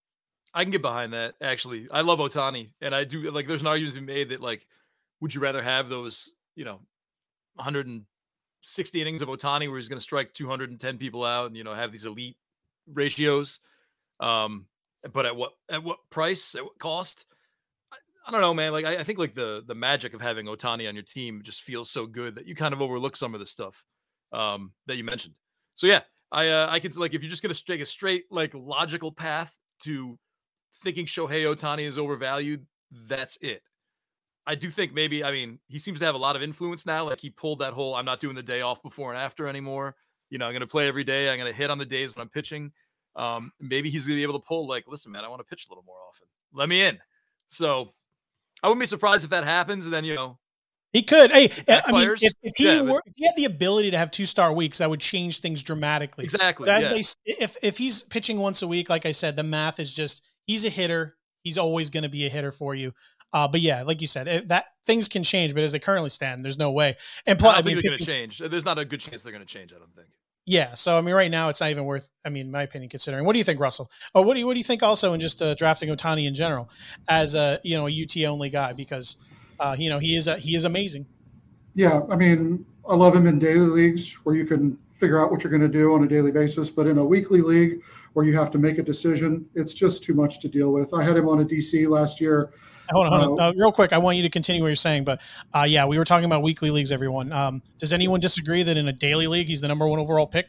I can get behind that, actually. I love Ohtani. And I do, like, there's an argument to be made that, like, would you rather have those, you know, one hundred sixty innings of Ohtani where he's going to strike two hundred ten people out and, you know, have these elite ratios? Um, but at what, at what price, at what cost? I don't know, man. Like, I, I think like the, the magic of having Ohtani on your team just feels so good that you kind of overlook some of the stuff um, that you mentioned. So yeah, I, uh, I could like, if you're just going to take a straight, like logical path to thinking Shohei Ohtani is overvalued, that's it. I do think maybe, I mean, he seems to have a lot of influence now. Like he pulled that whole, I'm not doing the day off before and after anymore. You know, I'm going to play every day. I'm going to hit on the days when I'm pitching. Um, maybe he's going to be able to pull like, listen, man, I want to pitch a little more often. Let me in. So I wouldn't be surprised if that happens. And then, you know, he could. Hey, I mean, if, if, he yeah, were, but, if he had the ability to have two star weeks, that would change things dramatically. Exactly. But as yeah. they, if if he's pitching once a week, like I said, the math is just he's a hitter. He's always going to be a hitter for you. Uh, but yeah, like you said, it, that things can change. But as they currently stand, there's no way. And plus, I, I think mean, they're going to change. There's not a good chance they're going to change. I don't think. Yeah. So I mean, right now it's not even worth. I mean, my opinion, considering. What do you think, Russell? Oh, what do you what do you think also in just uh, drafting Ohtani in general as a you know a U T only guy because uh, you know he is a, he is amazing. Yeah, I mean, I love him in daily leagues where you can figure out what you're going to do on a daily basis. But in a weekly league where you have to make a decision, it's just too much to deal with. I had him on a D C last year. Hold on, hold on. Uh, real quick, I want you to continue what you're saying. But uh, yeah, we were talking about weekly leagues, everyone. Um, does anyone disagree that in a daily league, he's the number one overall pick?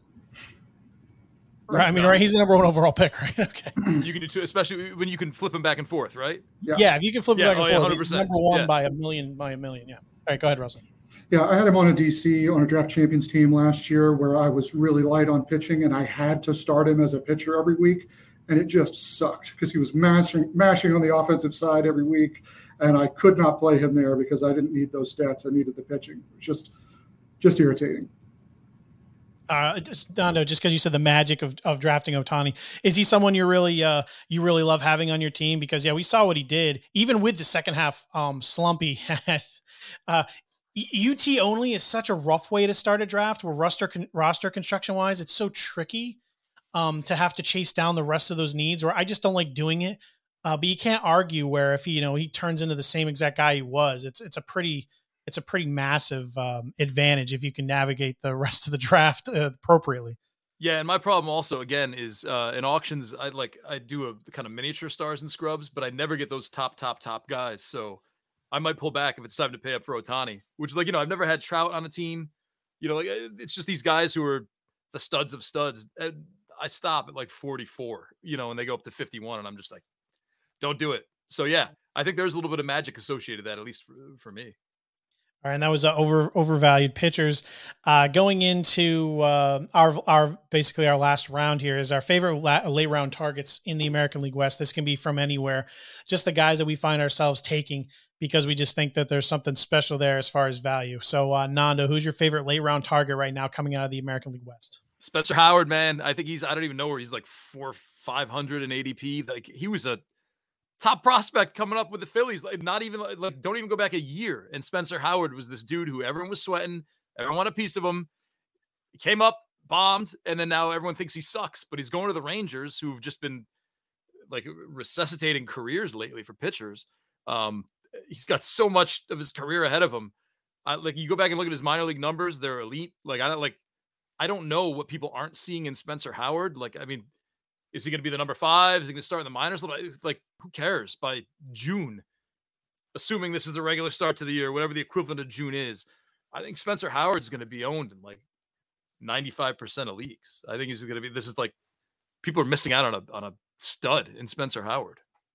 Right. I mean, right. He's the number one overall pick, right? Okay. You can do two, especially when you can flip him back and forth, right? Yeah. Yeah if you can flip him yeah, back and oh, forth, yeah, he's number one yeah. by a million, by a million. Yeah. All right. Go ahead, Russell. Yeah. I had him on a D C on a draft champions team last year where I was really light on pitching and I had to start him as a pitcher every week. And it just sucked because he was mashing, mashing on the offensive side every week. And I could not play him there because I didn't need those stats. I needed the pitching. It was just, just irritating. Uh, just, Nando, just because you said the magic of, of drafting Ohtani, is he someone you really uh, you really love having on your team? Because yeah, we saw what he did, even with the second half um, slump he had. uh, U T only is such a rough way to start a draft. Where roster con- roster construction wise, it's so tricky um, to have to chase down the rest of those needs. Or I just don't like doing it. Uh, but you can't argue where if he you know he turns into the same exact guy he was, it's it's a pretty. It's a pretty massive um, advantage if you can navigate the rest of the draft uh, appropriately. Yeah, and my problem also again is uh, in auctions, I like I do a kind of miniature stars and scrubs, but I never get those top, top, top guys. So I might pull back if it's time to pay up for Ohtani, which like you know I've never had Trout on a team. You know, like it's just these guys who are the studs of studs. I stop at like forty-four, you know, and they go up to fifty-one, and I'm just like, don't do it. So yeah, I think there's a little bit of magic associated with that, at least for, for me. All right, and that was uh, over overvalued pitchers. Uh, going into uh, our our basically our last round here is our favorite la- late round targets in the American League West. This can be from anywhere, just the guys that we find ourselves taking because we just think that there's something special there as far as value. So, uh, Nando, who's your favorite late round target right now coming out of the American League West? Spencer Howard, man. I think he's I don't even know where he's like four five hundred in A D P. Like he was a top prospect coming up with the Phillies, like not even like don't even go back a year. And Spencer Howard was this dude who everyone was sweating, everyone wanted a piece of him. He came up, bombed, and then now everyone thinks he sucks. But he's going to the Rangers, who've just been like resuscitating careers lately for pitchers. Um, he's got so much of his career ahead of him. I, like you go back and look at his minor league numbers; they're elite. Like I don't like, I don't know what people aren't seeing in Spencer Howard. Like I mean. Is he going to be the number five? Is he going to start in the minors? Like, who cares by June? Assuming this is the regular start to the year, whatever the equivalent of June is, I think Spencer Howard's going to be owned in like ninety-five percent of leagues. I think he's going to be, this is like, people are missing out on a, on a stud in Spencer Howard.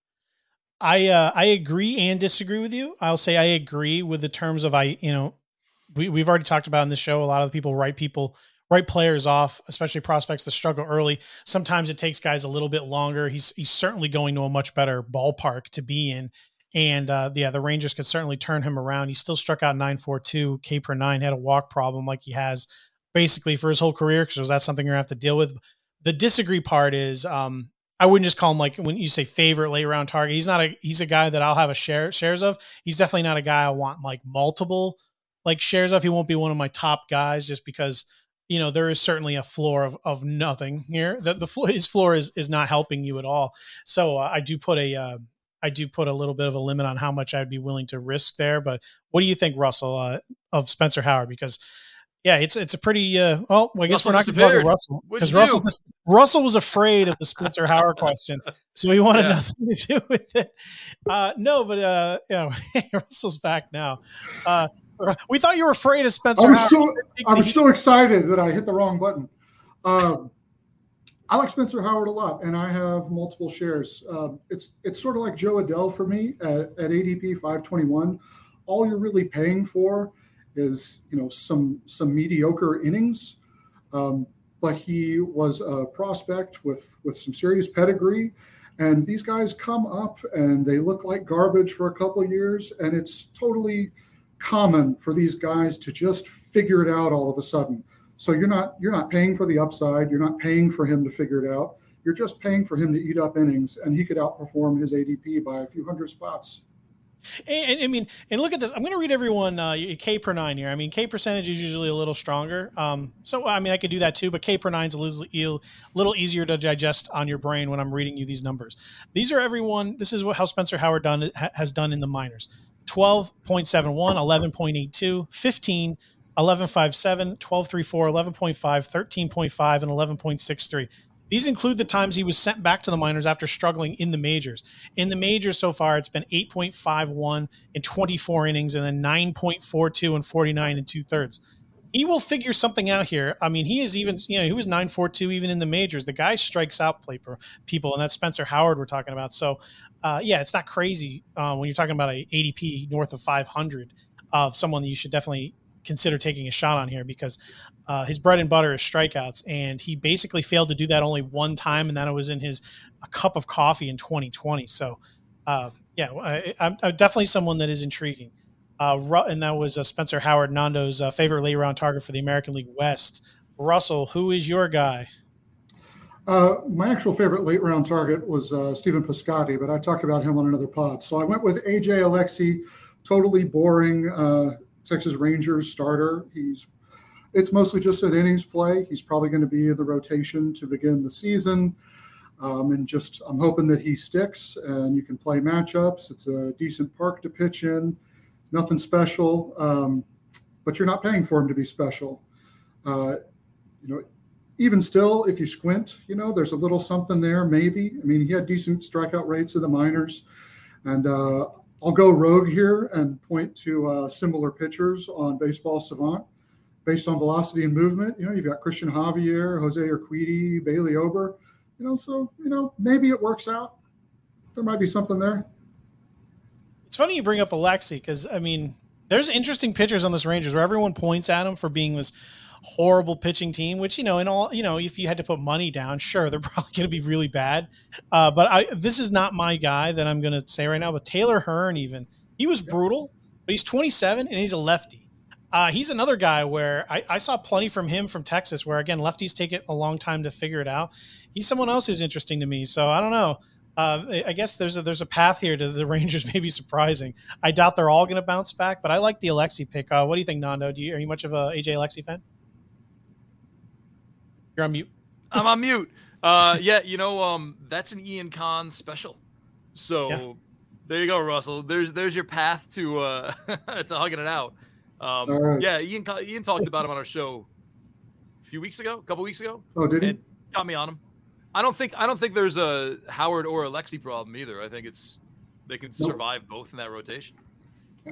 I, uh, I agree and disagree with you. I'll say I agree with the terms of, I, you know, we, we've already talked about in the show, a lot of the people write people Write players off, especially prospects that struggle early. Sometimes it takes guys a little bit longer. He's he's certainly going to a much better ballpark to be in. And uh, yeah, the Rangers could certainly turn him around. He still struck out nine forty-two K per nine, had a walk problem like he has basically for his whole career. Because that's something you're gonna have to deal with. The disagree part is um, I wouldn't just call him like when you say favorite late round target. He's not a he's a guy that I'll have a share shares of. He's definitely not a guy I want like multiple like shares of. He won't be one of my top guys just because. You know, there is certainly a floor of, of nothing here. The, the floor, his floor is, is not helping you at all. So uh, I do put a, uh, I do put a little bit of a limit on how much I'd be willing to risk there. But what do you think, Russell, uh, of Spencer Howard? Because yeah, it's, it's a pretty, uh, well, I guess Russell we're not going to talk about Russell because Russell, Russell was afraid of the Spencer Howard question. So he wanted yeah. nothing to do with it. Uh, no, but uh, you know, Russell's back now. Uh, We thought you were afraid of Spencer. I was so I was so excited that I hit the wrong button. Um, I like Spencer Howard a lot, and I have multiple shares. Um, it's it's sort of like Joe Adell for me at, at A D P five twenty-one. All you're really paying for is you know some some mediocre innings, um, but he was a prospect with with some serious pedigree. And these guys come up and they look like garbage for a couple of years, and it's totally common for these guys to just figure it out all of a sudden. So you're not you're not paying for the upside. You're not paying for him to figure it out. You're just paying for him to eat up innings, and he could outperform his A D P by a few hundred spots. And, and I mean, and look at this. I'm going to read everyone uh, K per nine here. I mean, K percentage is usually a little stronger. Um, so I mean, I could do that too, but K per nine is a little, little easier to digest on your brain when I'm reading you these numbers. These are everyone. This is what how Spencer Howard done has done in the minors. twelve point seven one, eleven point eight two, fifteen, eleven point five seven, twelve point three four, eleven point five, thirteen point five, and eleven point six three. These include the times he was sent back to the minors after struggling in the majors. In the majors so far, it's been eight point five one in twenty-four innings and then nine point four two and forty-nine and two-thirds. He will figure something out here. I mean, he is even, you know, he was nine forty-two even in the majors. The guy strikes out play per people, and that's Spencer Howard we're talking about. So, uh, yeah, it's not crazy uh, when you're talking about a A D P north of five hundred of someone that you should definitely consider taking a shot on here because uh, his bread and butter is strikeouts, and he basically failed to do that only one time, and that it was in his a cup of coffee in twenty twenty. So, uh, yeah, I, I'm, I'm definitely someone that is intriguing. Uh, and that was uh, Spencer Howard, Nando's uh, favorite late round target for the American League West. Russell, who is your guy? Uh, my actual favorite late round target was uh, Stephen Piscotty, but I talked about him on another pod. So I went with A J Alexy, totally boring uh, Texas Rangers starter. He's it's mostly just an innings play. He's probably going to be in the rotation to begin the season. Um, and just I'm hoping that he sticks and you can play matchups. It's a decent park to pitch in. Nothing special, um, but you're not paying for him to be special. Uh, you know, even still, if you squint, you know, there's a little something there, maybe. I mean, he had decent strikeout rates in the minors. And uh, I'll go rogue here and point to uh, similar pitchers on Baseball Savant based on velocity and movement. You know, you've got Christian Javier, Jose Urquidy, Bailey Ober. You know, so, you know, maybe it works out. There might be something there. It's funny you bring up Alexi because, I mean, there's interesting pitchers on this Rangers where everyone points at him for being this horrible pitching team, which, you know, in all, you know, if you had to put money down, sure, they're probably going to be really bad. Uh, but I, this is not my guy that I'm going to say right now, but Taylor Hearn, even, he was brutal, but he's twenty-seven and he's a lefty. Uh, he's another guy where I, I saw plenty from him from Texas, where, again, lefties take it a long time to figure it out. He's someone else who's interesting to me. So I don't know. Uh, I guess there's a, there's a path here to the Rangers maybe surprising. I doubt they're all going to bounce back, but I like the Alexi pick. Uh, what do you think, Nando? Do you, are you much of a A J Alexi fan? You're on mute. I'm on mute. Uh, yeah, you know, um, that's an Ian Kahn special. So yeah. There you go, Russell. There's there's your path to uh, to hugging it out. Um, right. Yeah, Ian Ian talked about him on our show a few weeks ago, a couple weeks ago. Oh, did he? And got me on him. I don't think I don't think there's a Howard or Alexi problem either. I think it's they can survive nope. both in that rotation. All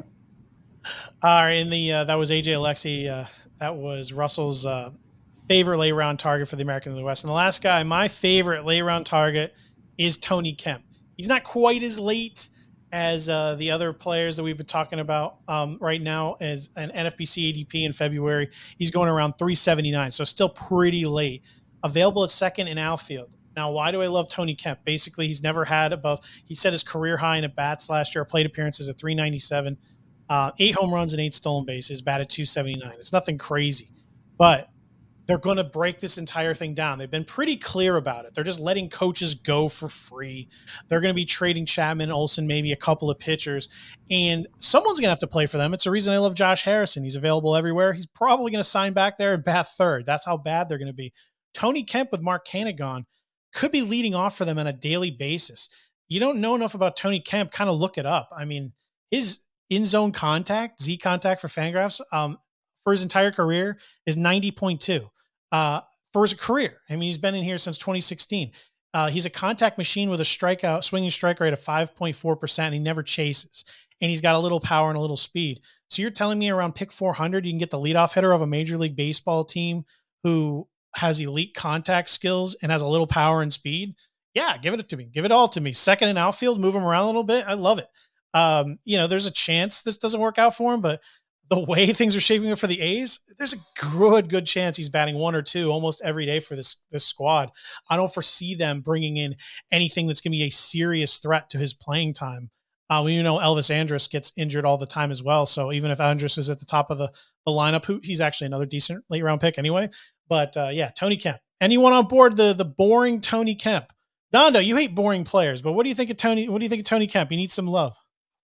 right, in the uh, that was A J Alexi. Uh, that was Russell's uh, favorite late round target for the American League West. And the last guy, my favorite late round target, is Tony Kemp. He's not quite as late as uh, the other players that we've been talking about um, right now. As an N F B C A D P in February, he's going around three seventy-nine, so still pretty late. Available at second in outfield. Now, why do I love Tony Kemp? Basically, he's never had above, he set his career high in at bats last year, plate appearances at three ninety-seven, uh, eight home runs and eight stolen bases, batted two seventy-nine. It's nothing crazy, but they're going to break this entire thing down. They've been pretty clear about it. They're just letting coaches go for free. They're going to be trading Chapman, Olsen, maybe a couple of pitchers, and someone's going to have to play for them. It's the reason I love Josh Harrison. He's available everywhere. He's probably going to sign back there and bat third. That's how bad they're going to be. Tony Kemp with Mark Cannigan could be leading off for them on a daily basis. You don't know enough about Tony Kemp, kind of look it up. I mean, his in-zone contact, Z contact for Fangraphs, um, for his entire career is ninety point two. Uh, for his career. I mean, he's been in here since twenty sixteen. Uh, he's a contact machine with a strikeout, swinging strike rate of five point four percent. He never chases, and he's got a little power and a little speed. So you're telling me around pick four hundred, you can get the leadoff hitter of a Major League Baseball team who has elite contact skills and has a little power and speed? Yeah, give it to me. Give it all to me. Second in outfield, move him around a little bit. I love it. Um, you know, there's a chance this doesn't work out for him, but the way things are shaping up for the A's, there's a good, good chance he's batting one or two almost every day for this, this squad. I don't foresee them bringing in anything that's going to be a serious threat to his playing time. Uh, we know Elvis Andrus gets injured all the time as well. So even if Andrus is at the top of the, the lineup, who he's actually another decent late round pick anyway. But uh, yeah, Tony Kemp. Anyone on board the the boring Tony Kemp? Nando, you hate boring players, but what do you think of Tony? What do you think of Tony Kemp? He needs some love.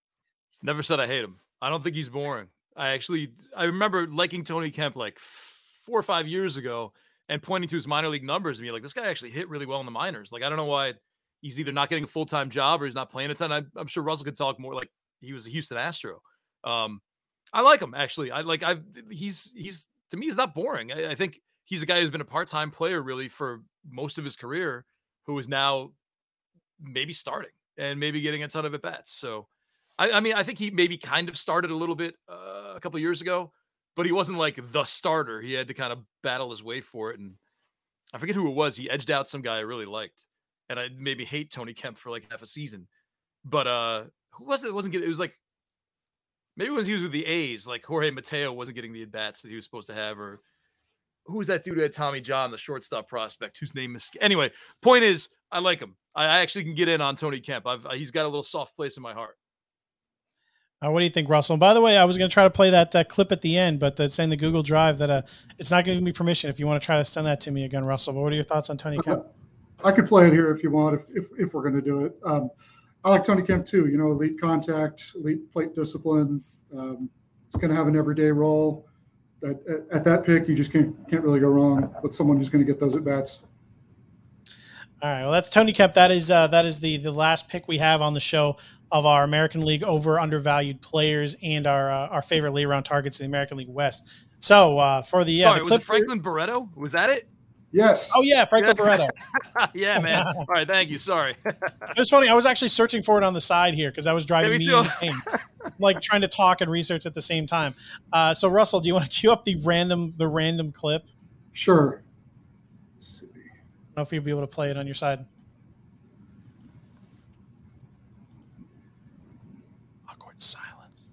Never said I hate him. I don't think he's boring. I actually I remember liking Tony Kemp like four or five years ago and pointing to his minor league numbers and be like, this guy actually hit really well in the minors. Like I don't know why he's either not getting a full time job or he's not playing a ton. I, I'm sure Russell could talk more. Like he was a Houston Astro. Um, I like him actually. I like I he's he's to me he's not boring. I, I think. He's a guy who's been a part-time player really for most of his career, who is now maybe starting and maybe getting a ton of at-bats. So, I, I mean, I think he maybe kind of started a little bit uh, a couple of years ago, but he wasn't like the starter. He had to kind of battle his way for it. And I forget who it was. He edged out some guy I really liked. And I maybe hate Tony Kemp for like half a season. But uh, who was it? It wasn't getting, it was like, maybe it was he was with the A's, like Jorge Mateo wasn't getting the at-bats that he was supposed to have, or who was that dude who had Tommy John, the shortstop prospect, whose name is... Anyway, point is, I like him. I actually can get in on Tony Kemp. I've, he's got a little soft place in my heart. Uh, what do you think, Russell? And by the way, I was going to try to play that uh, clip at the end, but it's in the Google Drive that uh, it's not giving me permission if you want to try to send that to me again, Russell. But what are your thoughts on Tony Kemp? I could play it here if you want, if if, if we're going to do it. Um, I like Tony Kemp too. You know, elite contact, elite plate discipline. Um, he's going to have an everyday role. At, at, at that pick, you just can't can't really go wrong with someone who's going to get those at bats. All right, well, that's Tony Kemp. That is uh, that is the the last pick we have on the show of our American League over undervalued players and our uh, our favorite late round targets in the American League West. So uh, for the yeah, sorry, the was clip it Franklin Barreto? Was that it? Yes. Oh yeah, Franklin yeah. Barreto. Yeah, man. All right, thank you. Sorry. It was funny. I was actually searching for it on the side here because I was driving yeah, me, me insane. Like trying to talk and research at the same time. Uh, so Russell, do you want to cue up the random the random clip? Sure. Let's see. I don't know if you'll be able to play it on your side. Awkward silence.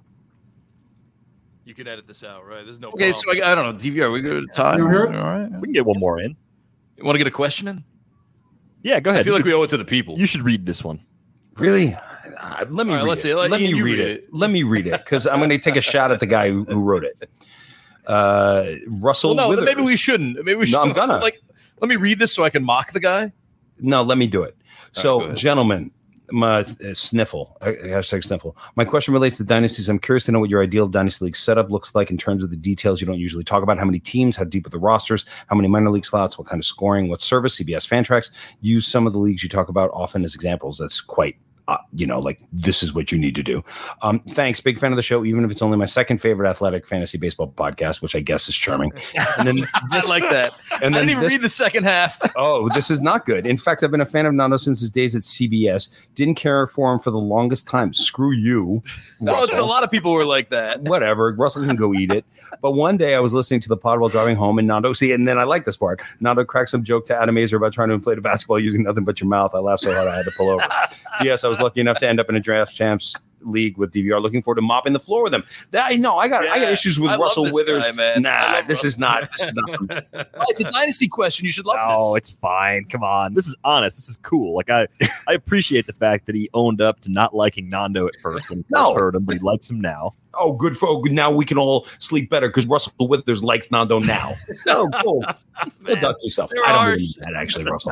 You can edit this out, right? There's no Okay, problem. so I, I don't know. D V R, we go to time. You All hear it? right. We can get one more in. You want to get a question in? Yeah, go ahead. I feel You like could- we owe it to the people. You should read this one. Really? Uh, let me All right, read let's it. see. Let- Let me you read read it. it. Let me read it because I'm going to take a shot at the guy who, who wrote it. Uh, Russell Well, no, Withers. maybe we shouldn't. Maybe we should. No, I'm gonna. Like, let me read this so I can mock the guy. No, let me do it. So, go ahead. gentlemen, my uh, sniffle, uh, hashtag sniffle. My question relates to dynasties. I'm curious to know what your ideal dynasty league setup looks like in terms of the details you don't usually talk about. How many teams, how deep are the rosters, how many minor league slots, what kind of scoring, what service, C B S Fantrax. Use some of the leagues you talk about often as examples. That's quite, uh, you know, like this is what you need to do. Um, thanks. Big fan of the show, even if it's only my second favorite athletic fantasy baseball podcast, which I guess is charming. And then I like that. And I then didn't even this- read the second half. Oh, this is not good. In fact, I've been a fan of Nando since his days at C B S. Didn't care for him for the longest time. Screw you, No, it's a Russell. lot of people were like that. Whatever. Russell can go eat it. But one day I was listening to the pod while driving home, and Nando, see, and then I like this part. Nando cracked some joke to Adam Azer about trying to inflate a basketball using nothing but your mouth. I laughed so hard I had to pull over. Yes, I was lucky enough to end up in a draft champs league with D V R. Looking forward to mopping the floor with him. That I know. I got. I got Yeah, issues with I love Russell this Withers. guy, man. I Nah, love this is Russell. not. This is not. Oh, it's a dynasty question. You should love Oh, this. it's fine. Come on. This is honest. This is cool. Like I, I appreciate the fact that he owned up to not liking Nando at first when he No. first heard him, but he likes him now. Oh, good for now we can all sleep better because Russell Withers likes Nando now. Oh, cool. Go duck yourself. They're I don't harsh. really mean that actually, Russell.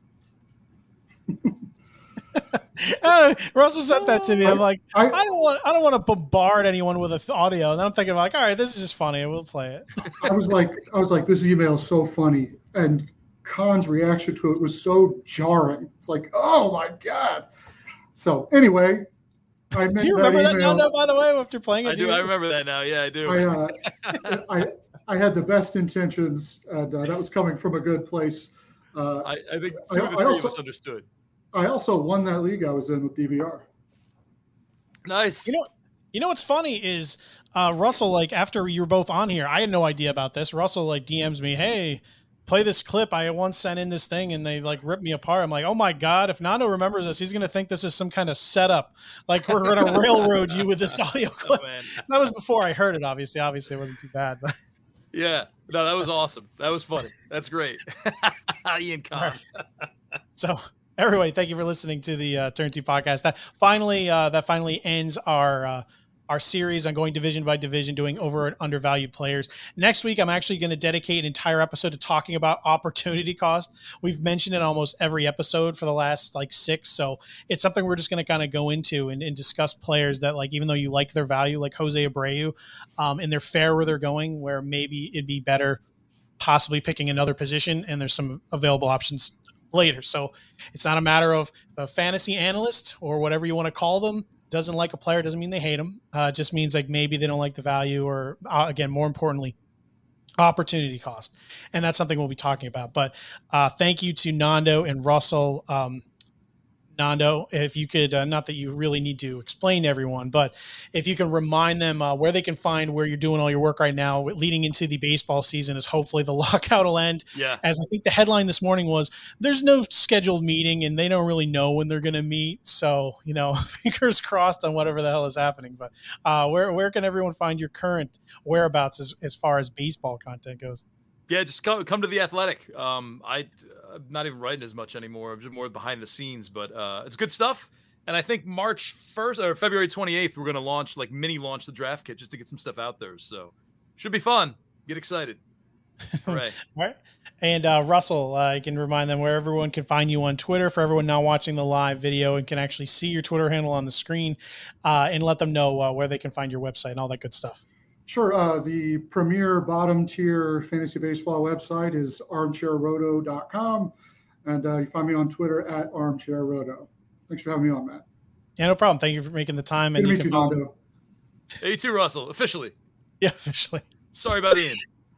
Uh, Russell sent that to me. I'm like, I, I don't want, I don't want to bombard anyone with a audio. And then I'm thinking like, all right, this is just funny. We'll play it. I was like, I was like, this email is so funny, and Khan's reaction to it was so jarring. It's like, oh my god. So anyway, I meant Do you remember that, email. Nando, by the way, after playing it? I do. you- I remember that now. Yeah, I do. I, uh, I I had the best intentions, and uh, that was coming from a good place. Uh, I, I think I- two of the I three also- of us understood. I also won that league I was in with D V R. Nice. You know, you know what's funny is uh, Russell. Like after you were both on here, I had no idea about this. Russell like D Ms me, "Hey, play this clip. I once sent in this thing, and they like ripped me apart." I'm like, "Oh my god! If Nando remembers this, he's gonna think this is some kind of setup. Like we're gonna railroad you with this audio clip." Oh, man. That was before I heard it. Obviously, obviously it wasn't too bad. But Yeah. No, that was awesome. That was funny. That's great. Ian Khan. so. Everybody, thank you for listening to the uh, Turn Two podcast. That finally, uh, that finally ends our uh, our series on going division by division, doing over and undervalued players. Next week, I'm actually going to dedicate an entire episode to talking about opportunity cost. We've mentioned it almost every episode for the last like six, so it's something we're just going to kind of go into and, and discuss players that, like, even though you like their value, like Jose Abreu, um, and they're fair where they're going, where maybe it'd be better possibly picking another position, and there's some available options later. So it's not a matter of a fantasy analyst or whatever you want to call them doesn't like a player doesn't mean they hate him. Uh, it just means like maybe they don't like the value or uh, again, more importantly, opportunity cost. And that's something we'll be talking about. But uh, thank you to Nando and Russell. Um, Nando, if you could, uh, not that you really need to explain to everyone, but if you can remind them uh, where they can find where you're doing all your work right now, leading into the baseball season, as hopefully the lockout will end. Yeah. As I think the headline this morning was, there's no scheduled meeting and they don't really know when they're going to meet. So, you know, fingers crossed on whatever the hell is happening. But uh, where where can everyone find your current whereabouts as, as far as baseball content goes? Yeah, just come come to the Athletic. Um, I I'm not even writing as much anymore. I'm just more behind the scenes, but uh, it's good stuff. And I think March first or February twenty-eighth, we're gonna launch like mini launch the draft kit just to get some stuff out there. So should be fun. Get excited. All right. All right. And uh, Russell, uh, you can remind them where everyone can find you on Twitter for everyone now watching the live video and can actually see your Twitter handle on the screen uh, and let them know uh, where they can find your website and all that good stuff. Sure. Uh, the premier bottom tier fantasy baseball website is armchair roto dot com. And uh, you find me on Twitter at armchair roto. Thanks for having me on, Matt. Yeah, no problem. Thank you for making the time. Good And to you meet can you, follow- Nando. Hey, you too, Russell. Officially. Yeah, officially. Sorry about Ian.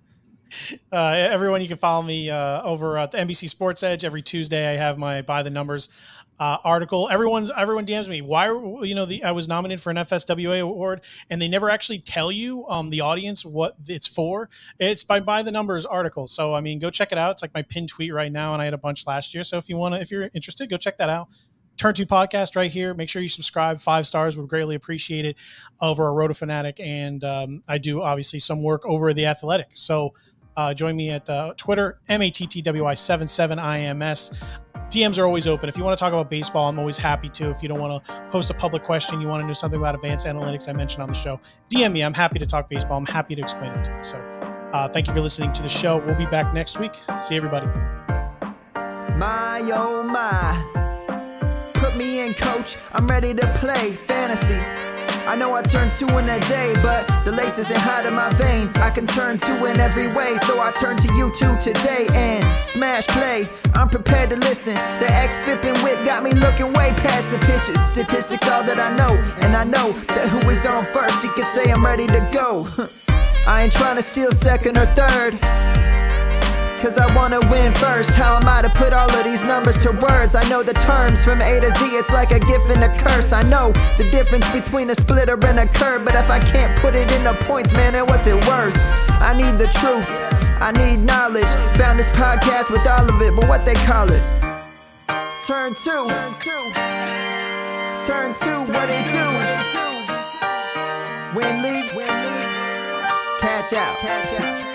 Uh, everyone, you can follow me uh, over at the N B C Sports Edge. Every Tuesday, I have my By the Numbers uh, article. Everyone's everyone D Ms me. Why, you know, the I was nominated for an F S W A award, and they never actually tell you, um, the audience, what it's for. It's by By the Numbers article. So, I mean, go check it out. It's like my pinned tweet right now, and I had a bunch last year. So, if you want to, if you're interested, go check that out. Turn Two Podcast right here. Make sure you subscribe. Five stars would greatly appreciate it over a Roto Fanatic. And um, I do obviously some work over at The Athletic. So uh, join me at uh, Twitter, M A T T W I seven seven I M S. D Ms are always open. If you want to talk about baseball, I'm always happy to. If you don't want to post a public question, you want to know something about advanced analytics I mentioned on the show, D M me. I'm happy to talk baseball. I'm happy to explain it to you. So uh, thank you for listening to the show. We'll be back next week. See everybody. My, oh my. Put me in, coach. I'm ready to play fantasy. I know I turn two in a day, but the laces ain't hot in my veins. I can turn two in every way, so I turn to you two today and smash play. I'm prepared to listen. The X-Fippin' whip got me looking way past the pitches. Statistics all that I know, and I know that who is on first, you can say I'm ready to go. I ain't trying to steal second or third, cause I wanna win first. How am I to put all of these numbers to words? I know the terms from A to Z, it's like a gift and a curse. I know the difference between a splitter and a curve, but if I can't put it into points, man, then what's it worth? I need the truth, I need knowledge. Found this podcast with all of it, but what they call it? Turn two. Turn two. Turn two, what it do? Win leagues. Catch out. Catch out.